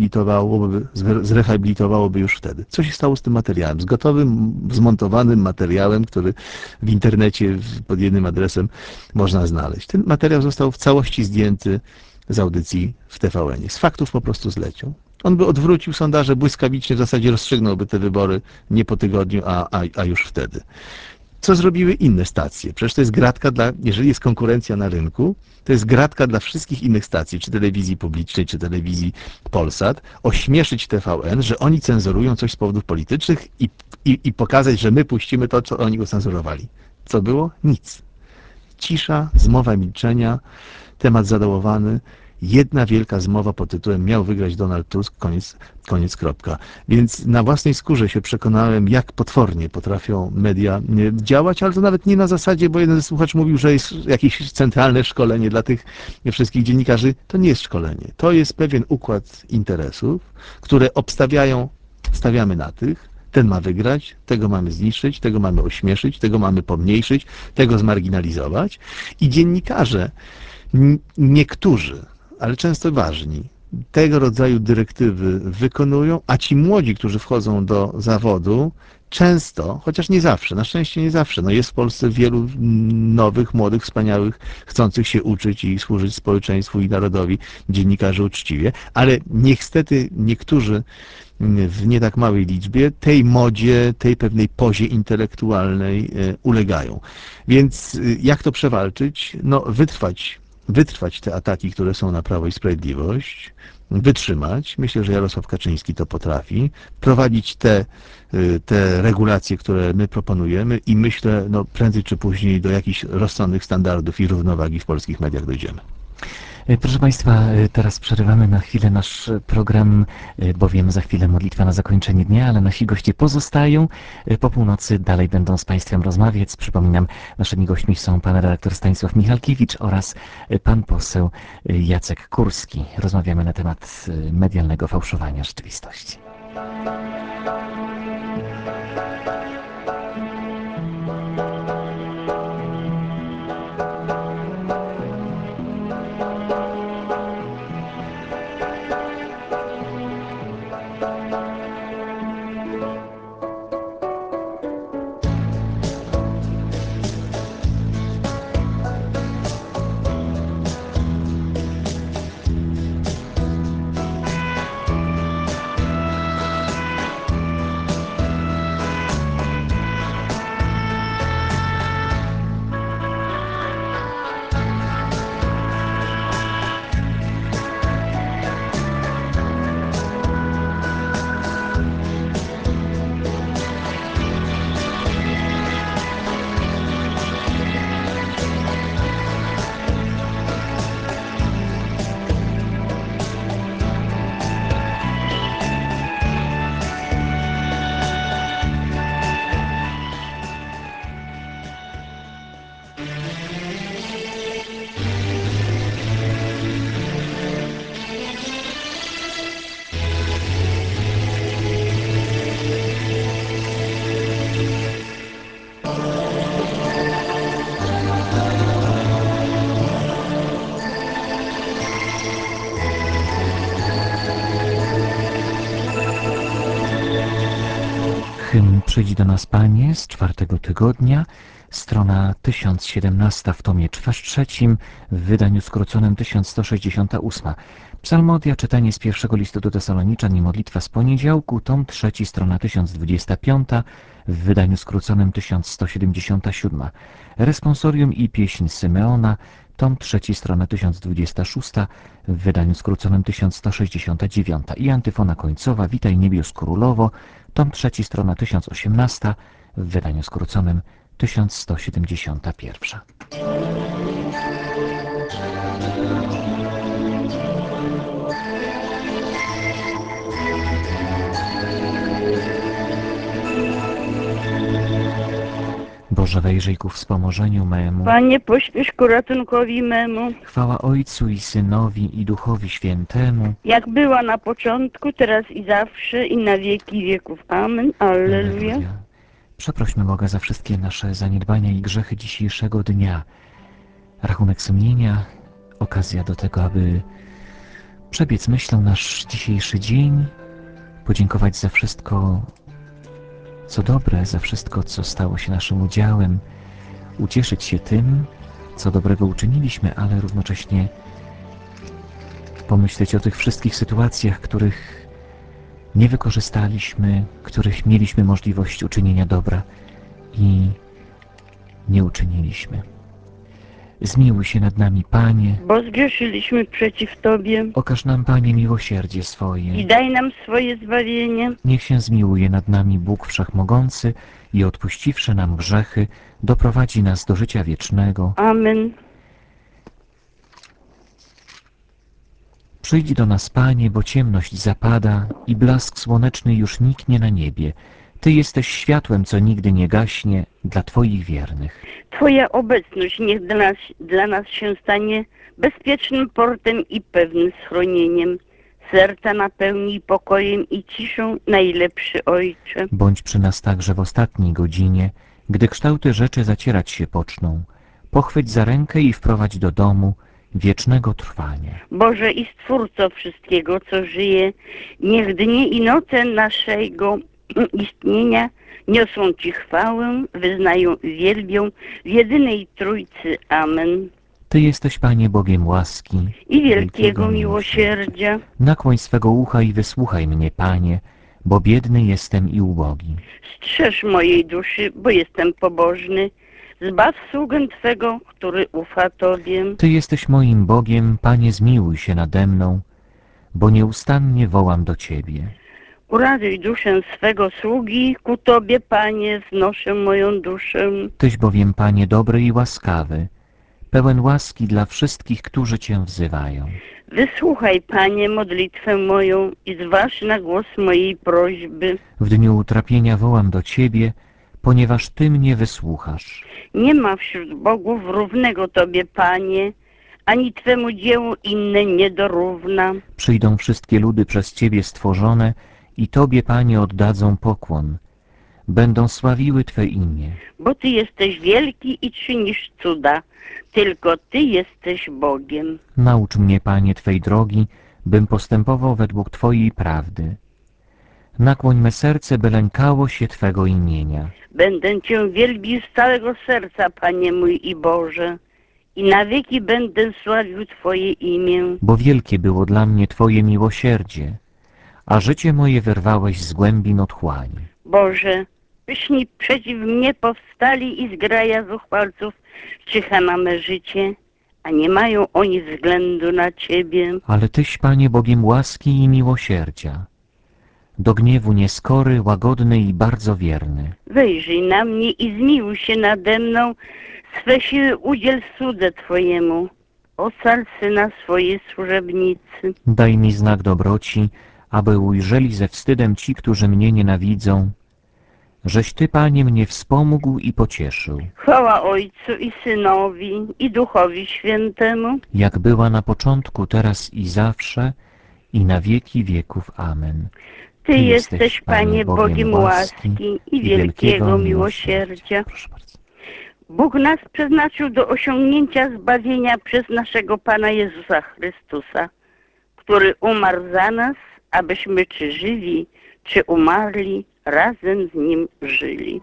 zrehabilitowałoby już wtedy. Co się stało z tym materiałem? Z gotowym, zmontowanym materiałem, który w internecie pod jednym adresem można znaleźć. Ten materiał został w całości zdjęty z audycji w TVN-ie. Z faktów po prostu zleciał. On by odwrócił sondaże błyskawicznie, w zasadzie rozstrzygnąłby te wybory nie po tygodniu, a już wtedy. Co zrobiły inne stacje? Przecież to jest gratka jeżeli jest konkurencja na rynku, to jest gratka dla wszystkich innych stacji, czy telewizji publicznej, czy telewizji Polsat, ośmieszyć TVN, że oni cenzurują coś z powodów politycznych i pokazać, że my puścimy to, co oni ucenzurowali. Co było? Nic. Cisza, zmowa milczenia, temat zadołowany. Jedna wielka zmowa pod tytułem miał wygrać Donald Tusk, koniec, kropka. Więc na własnej skórze się przekonałem, jak potwornie potrafią media działać, ale to nawet nie na zasadzie, bo jeden ze słuchaczy mówił, że jest jakieś centralne szkolenie dla tych wszystkich dziennikarzy. To nie jest szkolenie. To jest pewien układ interesów, które stawiamy na tych, ten ma wygrać, tego mamy zniszczyć, tego mamy ośmieszyć, tego mamy pomniejszyć, tego zmarginalizować i dziennikarze, niektórzy, ale często ważni, tego rodzaju dyrektywy wykonują, a ci młodzi, którzy wchodzą do zawodu, często, chociaż nie zawsze, na szczęście nie zawsze, no jest w Polsce wielu nowych, młodych, wspaniałych, chcących się uczyć i służyć społeczeństwu i narodowi dziennikarzy uczciwie, ale niestety niektórzy w nie tak małej liczbie tej modzie, tej pewnej pozie intelektualnej ulegają. Więc jak to przewalczyć? No wytrwać te ataki, które są na Prawo i Sprawiedliwość, wytrzymać. Myślę, że Jarosław Kaczyński to potrafi. Prowadzić te regulacje, które my proponujemy i myślę, no prędzej czy później do jakichś rozsądnych standardów i równowagi w polskich mediach dojdziemy. Proszę Państwa, teraz przerywamy na chwilę nasz program, bowiem za chwilę modlitwa na zakończenie dnia, ale nasi goście pozostają. Po północy dalej będą z Państwem rozmawiać. Przypominam, naszymi gośćmi są pan redaktor Stanisław Michalkiewicz oraz pan poseł Jacek Kurski. Rozmawiamy na temat medialnego fałszowania rzeczywistości. Hymn Przyjdź do nas, Panie, z 4. tygodnia, strona 1017 w tomie trzecim, w wydaniu skróconym 1168. Psalmodia, czytanie z 1 listu do Tesaloniczan i modlitwa z poniedziałku, tom 3, strona 1025, w wydaniu skróconym 1177. Responsorium i pieśń Symeona, tom 3, strona 1026, w wydaniu skróconym 1169. I antyfona końcowa, Witaj niebios królowo, tom 3, strona 1018, w wydaniu skróconym 1171. Boże Boże, wejrzyj ku wspomożeniu memu. Panie, pośpiesz ku ratunkowi memu, Chwała Ojcu i Synowi i Duchowi Świętemu. jak była na początku, teraz i zawsze, i na wieki wieków. Amen. Alleluja. Przeprośmy Boga za wszystkie nasze zaniedbania i grzechy dzisiejszego dnia. Rachunek sumienia, okazja do tego, aby przebiec myślą nasz dzisiejszy dzień, podziękować za wszystko, co dobre, za wszystko, co stało się naszym udziałem, ucieszyć się tym, co dobrego uczyniliśmy, ale równocześnie pomyśleć o tych wszystkich sytuacjach, których nie wykorzystaliśmy, których mieliśmy możliwość uczynienia dobra i nie uczyniliśmy. Zmiłuj się nad nami, Panie. Bo zgrzeszyliśmy przeciw Tobie Okaż nam, Panie, miłosierdzie i swoje. daj nam swoje zbawienie. Niech się zmiłuje nad nami Bóg Wszechmogący i odpuściwszy nam grzechy, doprowadzi nas do życia wiecznego. Amen. Przyjdź do nas, Panie, bo ciemność zapada i blask słoneczny już niknie na niebie. Ty jesteś światłem, co nigdy nie gaśnie, dla Twoich wiernych. Twoja obecność niech dla nas się stanie bezpiecznym portem i pewnym schronieniem. Serca napełnij pokojem i ciszą, najlepszy Ojcze. Bądź przy nas także w ostatniej godzinie, gdy kształty rzeczy zacierać się poczną. Pochwyć za rękę i wprowadź do domu wiecznego trwania. Boże i Stwórco wszystkiego, co żyje, niech dnie i noce naszego istnienia niosą Ci chwałę, wyznają, wielbią w jedynej Trójcy. Amen. Ty jesteś, Panie, Bogiem łaski I wielkiego miłosierdzia. Nakłoń swego ucha i wysłuchaj mnie, Panie, bo biedny jestem i ubogi. Strzeż mojej duszy, bo jestem pobożny. Zbaw sługę Twego, który ufa Tobie. Ty jesteś moim Bogiem, Panie, zmiłuj się nade mną, bo nieustannie wołam do Ciebie. Uraduj duszę swego sługi, ku Tobie, Panie, wnoszę moją duszę. Tyś bowiem, Panie, dobry i łaskawy, pełen łaski dla wszystkich, którzy Cię wzywają. Wysłuchaj, Panie, modlitwę moją i zważ na głos mojej prośby. W dniu utrapienia wołam do Ciebie, ponieważ Ty mnie wysłuchasz. Nie ma wśród bogów równego Tobie, Panie, ani Twemu dziełu inne nie dorówna. Przyjdą wszystkie ludy przez Ciebie stworzone i Tobie, Panie, oddadzą pokłon. Będą sławiły Twe imię. Bo Ty jesteś wielki i czynisz cuda. Tylko Ty jesteś Bogiem. Naucz mnie, Panie, Twej drogi, bym postępował według Twojej prawdy. Nakłoń me serce, by lękało się Twego imienia. Będę Cię wielbił z całego serca, Panie mój i Boże. I na wieki będę sławił Twoje imię. Bo wielkie było dla mnie Twoje miłosierdzie, a życie moje wyrwałeś z głębin otchłani. Boże, pyszni przeciw mnie powstali i zgraja zuchwalców czyha na me życie, a nie mają oni względu na Ciebie. Ale Tyś, Panie, Bogiem łaski i miłosierdzia, do gniewu nieskory, łagodny i bardzo wierny. Wejrzyj na mnie i zmiłuj się nade mną, swe siły udziel słudze Twojemu. Ocal syna swojej służebnicy. Daj mi znak dobroci, aby ujrzeli ze wstydem ci, którzy mnie nienawidzą, żeś Ty, Panie, mnie wspomógł i pocieszył, Chwała Ojcu i Synowi i Duchowi Świętemu. jak była na początku, teraz i zawsze, i na wieki wieków. Amen. Ty jesteś, Panie, Bogiem łaski i wielkiego miłosierdzia. Proszę bardzo. Bóg nas przeznaczył do osiągnięcia zbawienia przez naszego Pana Jezusa Chrystusa, który umarł za nas, abyśmy czy żyli, czy umarli, razem z Nim żyli.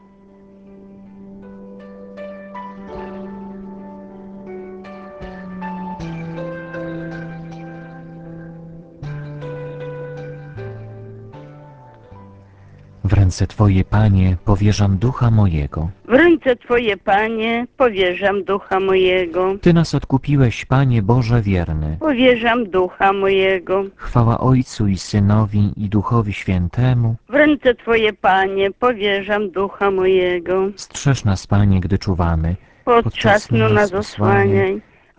W ręce Twoje, Panie, powierzam ducha mojego. W ręce Twoje, Panie, powierzam ducha mojego. Ty nas odkupiłeś, Panie Boże wierny. Powierzam ducha mojego. Chwała Ojcu i Synowi i Duchowi Świętemu. W ręce Twoje, Panie, powierzam ducha mojego. Strzeż nas, Panie, gdy czuwamy. Podczas snu nas osłaniaj,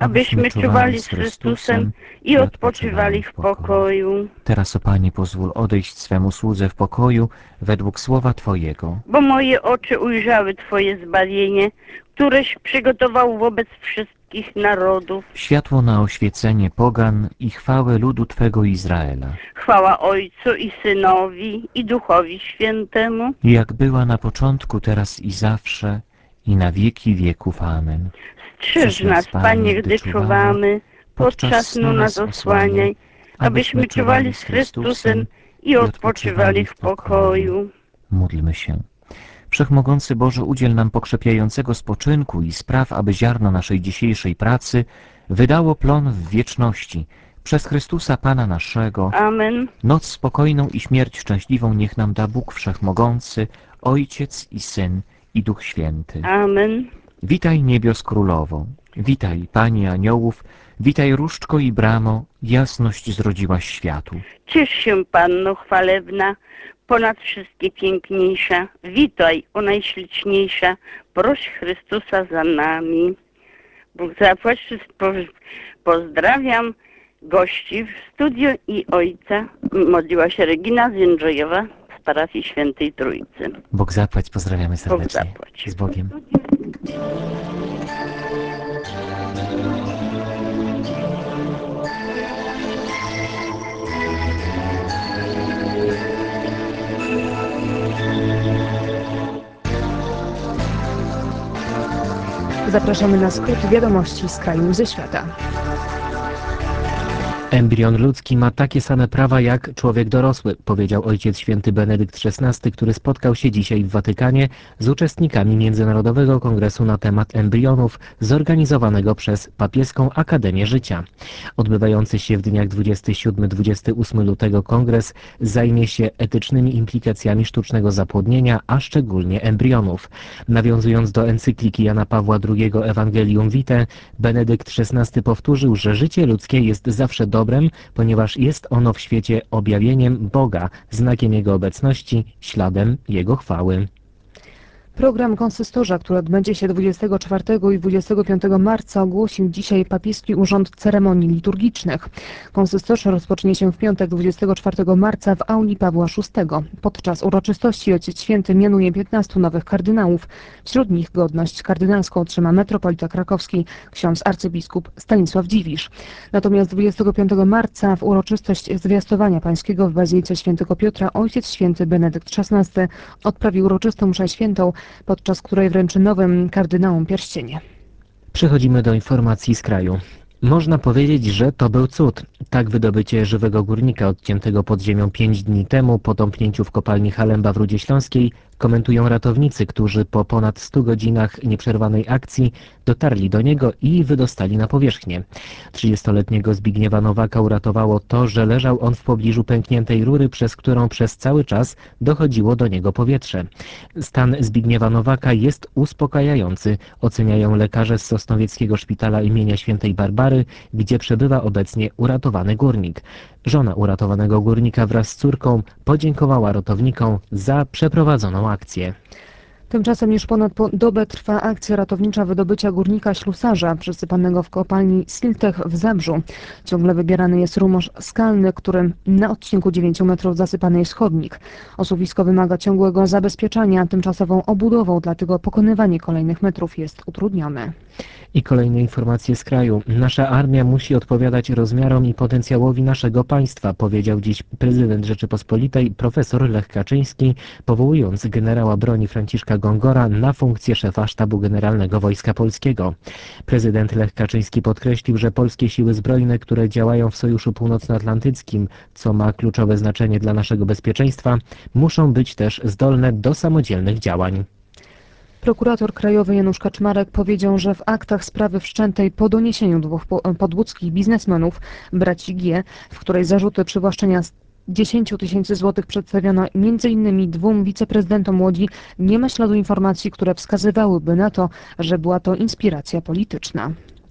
abyśmy czuwali z Chrystusem i odpoczywali w pokoju. Teraz, o Panie, pozwól odejść swemu słudze w pokoju według słowa Twojego. Bo moje oczy ujrzały Twoje zbawienie, któreś przygotował wobec wszystkich narodów. Światło na oświecenie pogan i chwałę ludu Twego Izraela. Chwała Ojcu i Synowi i Duchowi Świętemu. Jak była na początku, teraz i zawsze, i na wieki wieków. Amen. Strzeż nas, Panie, gdy czuwamy, podczas snu nas osłaniaj, abyśmy czuwali z Chrystusem i odpoczywali w pokoju. Módlmy się. Wszechmogący Boże, udziel nam pokrzepiającego spoczynku i spraw, aby ziarno naszej dzisiejszej pracy wydało plon w wieczności. Przez Chrystusa Pana naszego. Amen. Noc spokojną i śmierć szczęśliwą niech nam da Bóg Wszechmogący, Ojciec i Syn i Duch Święty. Amen. Witaj niebios królowo, witaj Panie aniołów, witaj różdżko i bramo, jasność zrodziłaś światu. Ciesz się, Panno chwalebna, ponad wszystkie piękniejsza. Witaj, o najśliczniejsza, proś Chrystusa za nami. Bóg zapłać, pozdrawiam gości w studiu i ojca. Modliła się Regina z Jędrzejowa z parafii Świętej Trójcy. Bóg zapłać, pozdrawiamy serdecznie. Bóg zapłać. Z Bogiem. Zapraszamy na skrót wiadomości z kraju i ze świata. Embrion ludzki ma takie same prawa jak człowiek dorosły, powiedział Ojciec Święty Benedykt XVI, który spotkał się dzisiaj w Watykanie z uczestnikami Międzynarodowego Kongresu na temat embrionów zorganizowanego przez Papieską Akademię Życia. Odbywający się w dniach 27-28 lutego kongres zajmie się etycznymi implikacjami sztucznego zapłodnienia, a szczególnie embrionów. Nawiązując do encykliki Jana Pawła II Evangelium Vitae, Benedykt XVI powtórzył, że życie ludzkie jest zawsze dobrem, ponieważ jest ono w świecie objawieniem Boga, znakiem Jego obecności, śladem Jego chwały. Program konsystorza, który odbędzie się 24 i 25 marca, ogłosił dzisiaj Papieski Urząd Ceremonii Liturgicznych. Konsystorz rozpocznie się w piątek 24 marca w auli Pawła VI. Podczas uroczystości Ojciec Święty mianuje 15 nowych kardynałów. Wśród nich godność kardynalską otrzyma metropolita krakowski, ksiądz arcybiskup Stanisław Dziwisz. Natomiast 25 marca w uroczystość zwiastowania pańskiego w Bazylice Świętego Piotra Ojciec Święty Benedykt XVI odprawi uroczystą mszę świętą, podczas której wręczy nowym kardynałom pierścienie. Przechodzimy do informacji z kraju. Można powiedzieć, że to był cud. Tak wydobycie żywego górnika odciętego pod ziemią 5 dni temu po tąpnięciu w kopalni Halemba w Rudzie Śląskiej komentują ratownicy, którzy po ponad 100 godzinach nieprzerwanej akcji dotarli do niego i wydostali na powierzchnię. 30-letniego Zbigniewa Nowaka uratowało to, że leżał on w pobliżu pękniętej rury, przez którą przez cały czas dochodziło do niego powietrze. Stan Zbigniewa Nowaka jest uspokajający, oceniają lekarze z Sosnowieckiego Szpitala imienia Świętej Barbary, gdzie przebywa obecnie uratowany górnik. Żona uratowanego górnika wraz z córką podziękowała ratownikom za przeprowadzoną akcję. Tymczasem już ponad dobę trwa akcja ratownicza wydobycia górnika ślusarza przysypanego w kopalni Siltech w Zabrzu. Ciągle wybierany jest rumorz skalny, którym na odcinku 9 metrów zasypany jest chodnik. Osuwisko wymaga ciągłego zabezpieczania tymczasową obudową, dlatego pokonywanie kolejnych metrów jest utrudnione. I kolejne informacje z kraju. Nasza armia musi odpowiadać rozmiarom i potencjałowi naszego państwa, powiedział dziś prezydent Rzeczypospolitej profesor Lech Kaczyński, powołując generała broni Franciszka Gongora na funkcję szefa Sztabu Generalnego Wojska Polskiego. Prezydent Lech Kaczyński podkreślił, że polskie siły zbrojne, które działają w Sojuszu Północnoatlantyckim, co ma kluczowe znaczenie dla naszego bezpieczeństwa, muszą być też zdolne do samodzielnych działań. Prokurator krajowy Janusz Kaczmarek powiedział, że w aktach sprawy wszczętej po doniesieniu dwóch podłódzkich biznesmenów, braci G., w której zarzuty przywłaszczenia 10 000 złotych przedstawiono m.in. dwóm wiceprezydentom Łodzi, nie ma śladu informacji, które wskazywałyby na to, że była to inspiracja polityczna.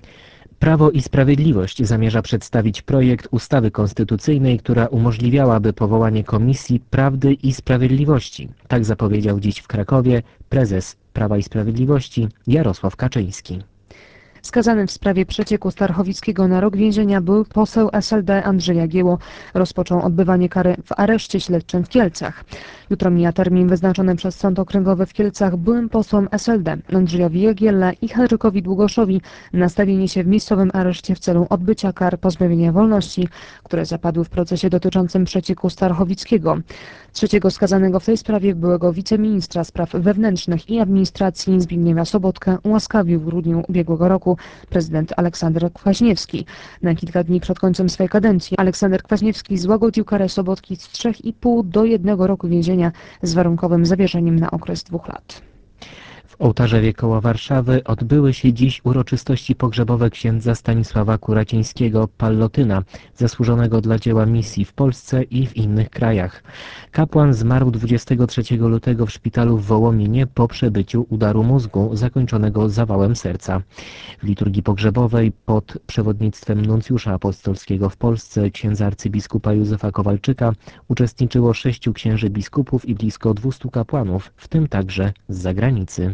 Prawo i Sprawiedliwość zamierza przedstawić projekt ustawy konstytucyjnej, która umożliwiałaby powołanie Komisji Prawdy i Sprawiedliwości. Tak zapowiedział dziś w Krakowie prezes Prawa i Sprawiedliwości Jarosław Kaczyński. Skazany w sprawie przecieku Starchowickiego na rok więzienia były poseł SLD Andrzej Jagiełło rozpoczął odbywanie kary w areszcie śledczym w Kielcach. Jutro mija termin wyznaczony przez Sąd Okręgowy w Kielcach byłym posłom SLD Andrzejowi Jagielle i Henrykowi Długoszowi na stawienie się w miejscowym areszcie w celu odbycia kar pozbawienia wolności, które zapadły w procesie dotyczącym przecieku Starchowickiego. Trzeciego skazanego w tej sprawie byłego wiceministra spraw wewnętrznych i administracji Zbigniewa Sobotkę ułaskawił w grudniu ubiegłego roku prezydent Aleksander Kwaśniewski. Na kilka dni przed końcem swej kadencji Aleksander Kwaśniewski złagodził karę Sobotki z 3,5 do 1 roku więzienia z warunkowym zawieszeniem na okres 2 lat. W Ołtarzewie koło Warszawy odbyły się dziś uroczystości pogrzebowe księdza Stanisława Kuracińskiego Pallotyna, zasłużonego dla dzieła misji w Polsce i w innych krajach. Kapłan zmarł 23 lutego w szpitalu w Wołominie po przebyciu udaru mózgu zakończonego zawałem serca. W liturgii pogrzebowej pod przewodnictwem nuncjusza apostolskiego w Polsce księdza arcybiskupa Józefa Kowalczyka uczestniczyło 6 księży biskupów i blisko 200 kapłanów, w tym także z zagranicy.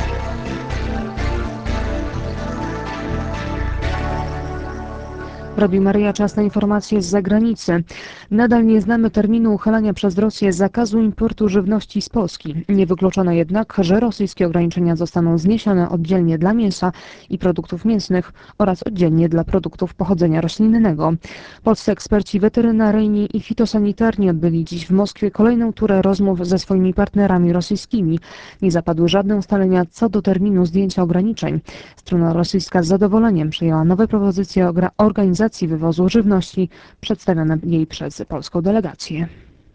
W Radiu Maryja czas na informacje z zagranicy. Nadal nie znamy terminu uchylania przez Rosję zakazu importu żywności z Polski. Niewykluczone jednak, że rosyjskie ograniczenia zostaną zniesione oddzielnie dla mięsa i produktów mięsnych oraz oddzielnie dla produktów pochodzenia roślinnego. Polscy eksperci weterynaryjni i fitosanitarni odbyli dziś w Moskwie kolejną turę rozmów ze swoimi partnerami rosyjskimi. Nie zapadły żadne ustalenia co do terminu zdjęcia ograniczeń. Strona rosyjska z zadowoleniem przyjęła nowe propozycje organizacji wywozu żywności przedstawione jej przez polską delegację.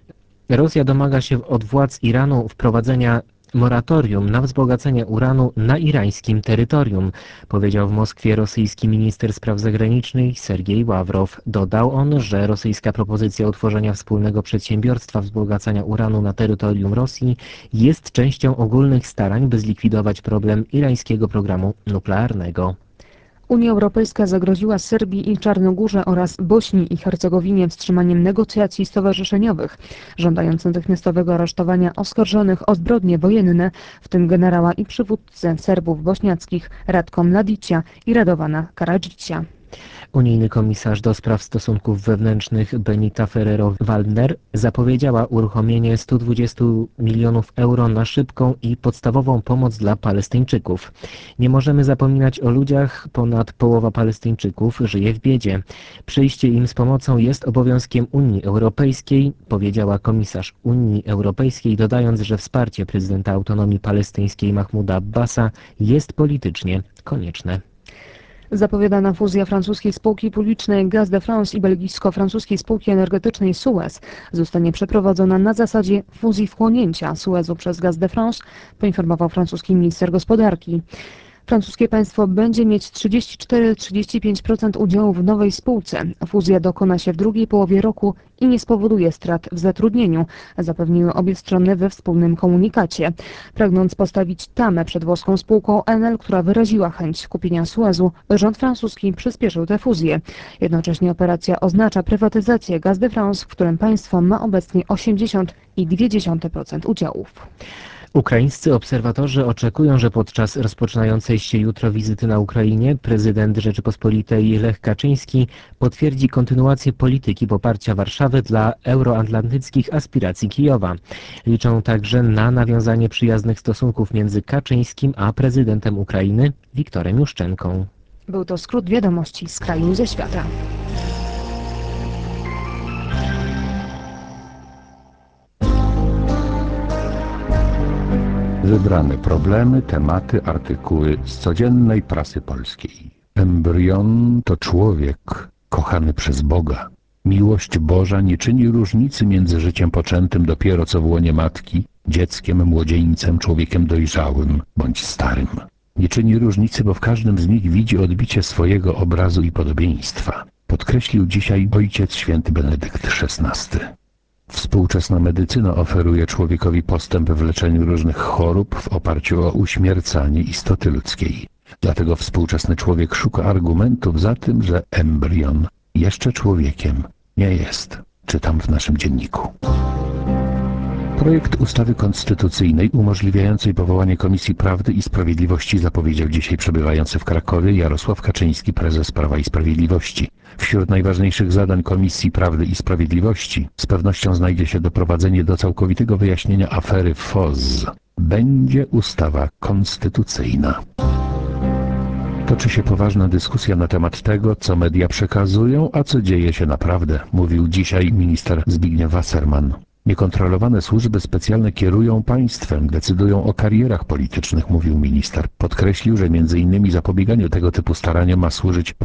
Rosja domaga się od władz Iranu wprowadzenia moratorium na wzbogacenie uranu na irańskim terytorium, powiedział w Moskwie rosyjski minister spraw zagranicznych Sergiej Ławrow. Dodał on, że rosyjska propozycja utworzenia wspólnego przedsiębiorstwa wzbogacania uranu na terytorium Rosji jest częścią ogólnych starań, by zlikwidować problem irańskiego programu nuklearnego. Unia Europejska zagroziła Serbii i Czarnogórze oraz Bośni i Hercegowinie wstrzymaniem negocjacji stowarzyszeniowych, żądając natychmiastowego aresztowania oskarżonych o zbrodnie wojenne, w tym generała i przywódcę Serbów bośniackich Ratko Mladicia i Radovana Karadzicia. Unijny komisarz do spraw stosunków wewnętrznych Benita Ferrero-Waldner zapowiedziała uruchomienie 120 milionów euro na szybką i podstawową pomoc dla Palestyńczyków. Nie możemy zapominać o ludziach, ponad połowa Palestyńczyków żyje w biedzie. Przyjście im z pomocą jest obowiązkiem Unii Europejskiej, powiedziała komisarz Unii Europejskiej, dodając, że wsparcie prezydenta autonomii palestyńskiej Mahmuda Abbasa jest politycznie konieczne. Zapowiadana fuzja francuskiej spółki publicznej Gaz de France i belgijsko-francuskiej spółki energetycznej Suez zostanie przeprowadzona na zasadzie fuzji wchłonięcia Suezu przez Gaz de France, poinformował francuski minister gospodarki. Francuskie państwo będzie mieć 34-35% udziału w nowej spółce. Fuzja dokona się w drugiej połowie roku i nie spowoduje strat w zatrudnieniu, zapewniły obie strony we wspólnym komunikacie. Pragnąc postawić tamę przed włoską spółką Enel, która wyraziła chęć kupienia Suezu, rząd francuski przyspieszył tę fuzję. Jednocześnie operacja oznacza prywatyzację Gaz de France, w którym państwo ma obecnie 80,2% udziałów. Ukraińscy obserwatorzy oczekują, że podczas rozpoczynającej się jutro wizyty na Ukrainie prezydent Rzeczypospolitej Lech Kaczyński potwierdzi kontynuację polityki poparcia Warszawy dla euroatlantyckich aspiracji Kijowa. Liczą także na nawiązanie przyjaznych stosunków między Kaczyńskim a prezydentem Ukrainy Wiktorem Juszczenką. Był to skrót wiadomości z kraju i ze świata. Wybrane problemy, tematy, artykuły z codziennej prasy polskiej. Embrion to człowiek kochany przez Boga. Miłość Boża nie czyni różnicy między życiem poczętym dopiero co w łonie matki, dzieckiem, młodzieńcem, człowiekiem dojrzałym bądź starym. Nie czyni różnicy, bo w każdym z nich widzi odbicie swojego obrazu i podobieństwa. Podkreślił dzisiaj ojciec święty Benedykt XVI. Współczesna medycyna oferuje człowiekowi postęp w leczeniu różnych chorób w oparciu o uśmiercanie istoty ludzkiej. Dlatego współczesny człowiek szuka argumentów za tym, że embrion jeszcze człowiekiem nie jest. Czytam w naszym dzienniku. Projekt ustawy konstytucyjnej umożliwiającej powołanie Komisji Prawdy i Sprawiedliwości zapowiedział dzisiaj przebywający w Krakowie Jarosław Kaczyński, prezes Prawa i Sprawiedliwości. Wśród najważniejszych zadań Komisji Prawdy i Sprawiedliwości z pewnością znajdzie się doprowadzenie do całkowitego wyjaśnienia afery FOZZ. Będzie ustawa konstytucyjna. Toczy się poważna dyskusja na temat tego, co media przekazują, a co dzieje się naprawdę, mówił dzisiaj minister Zbigniew Wasserman. Niekontrolowane służby specjalne kierują państwem, decydują o karierach politycznych, mówił minister. Podkreślił, że m.in. zapobieganiu tego typu staraniom ma służyć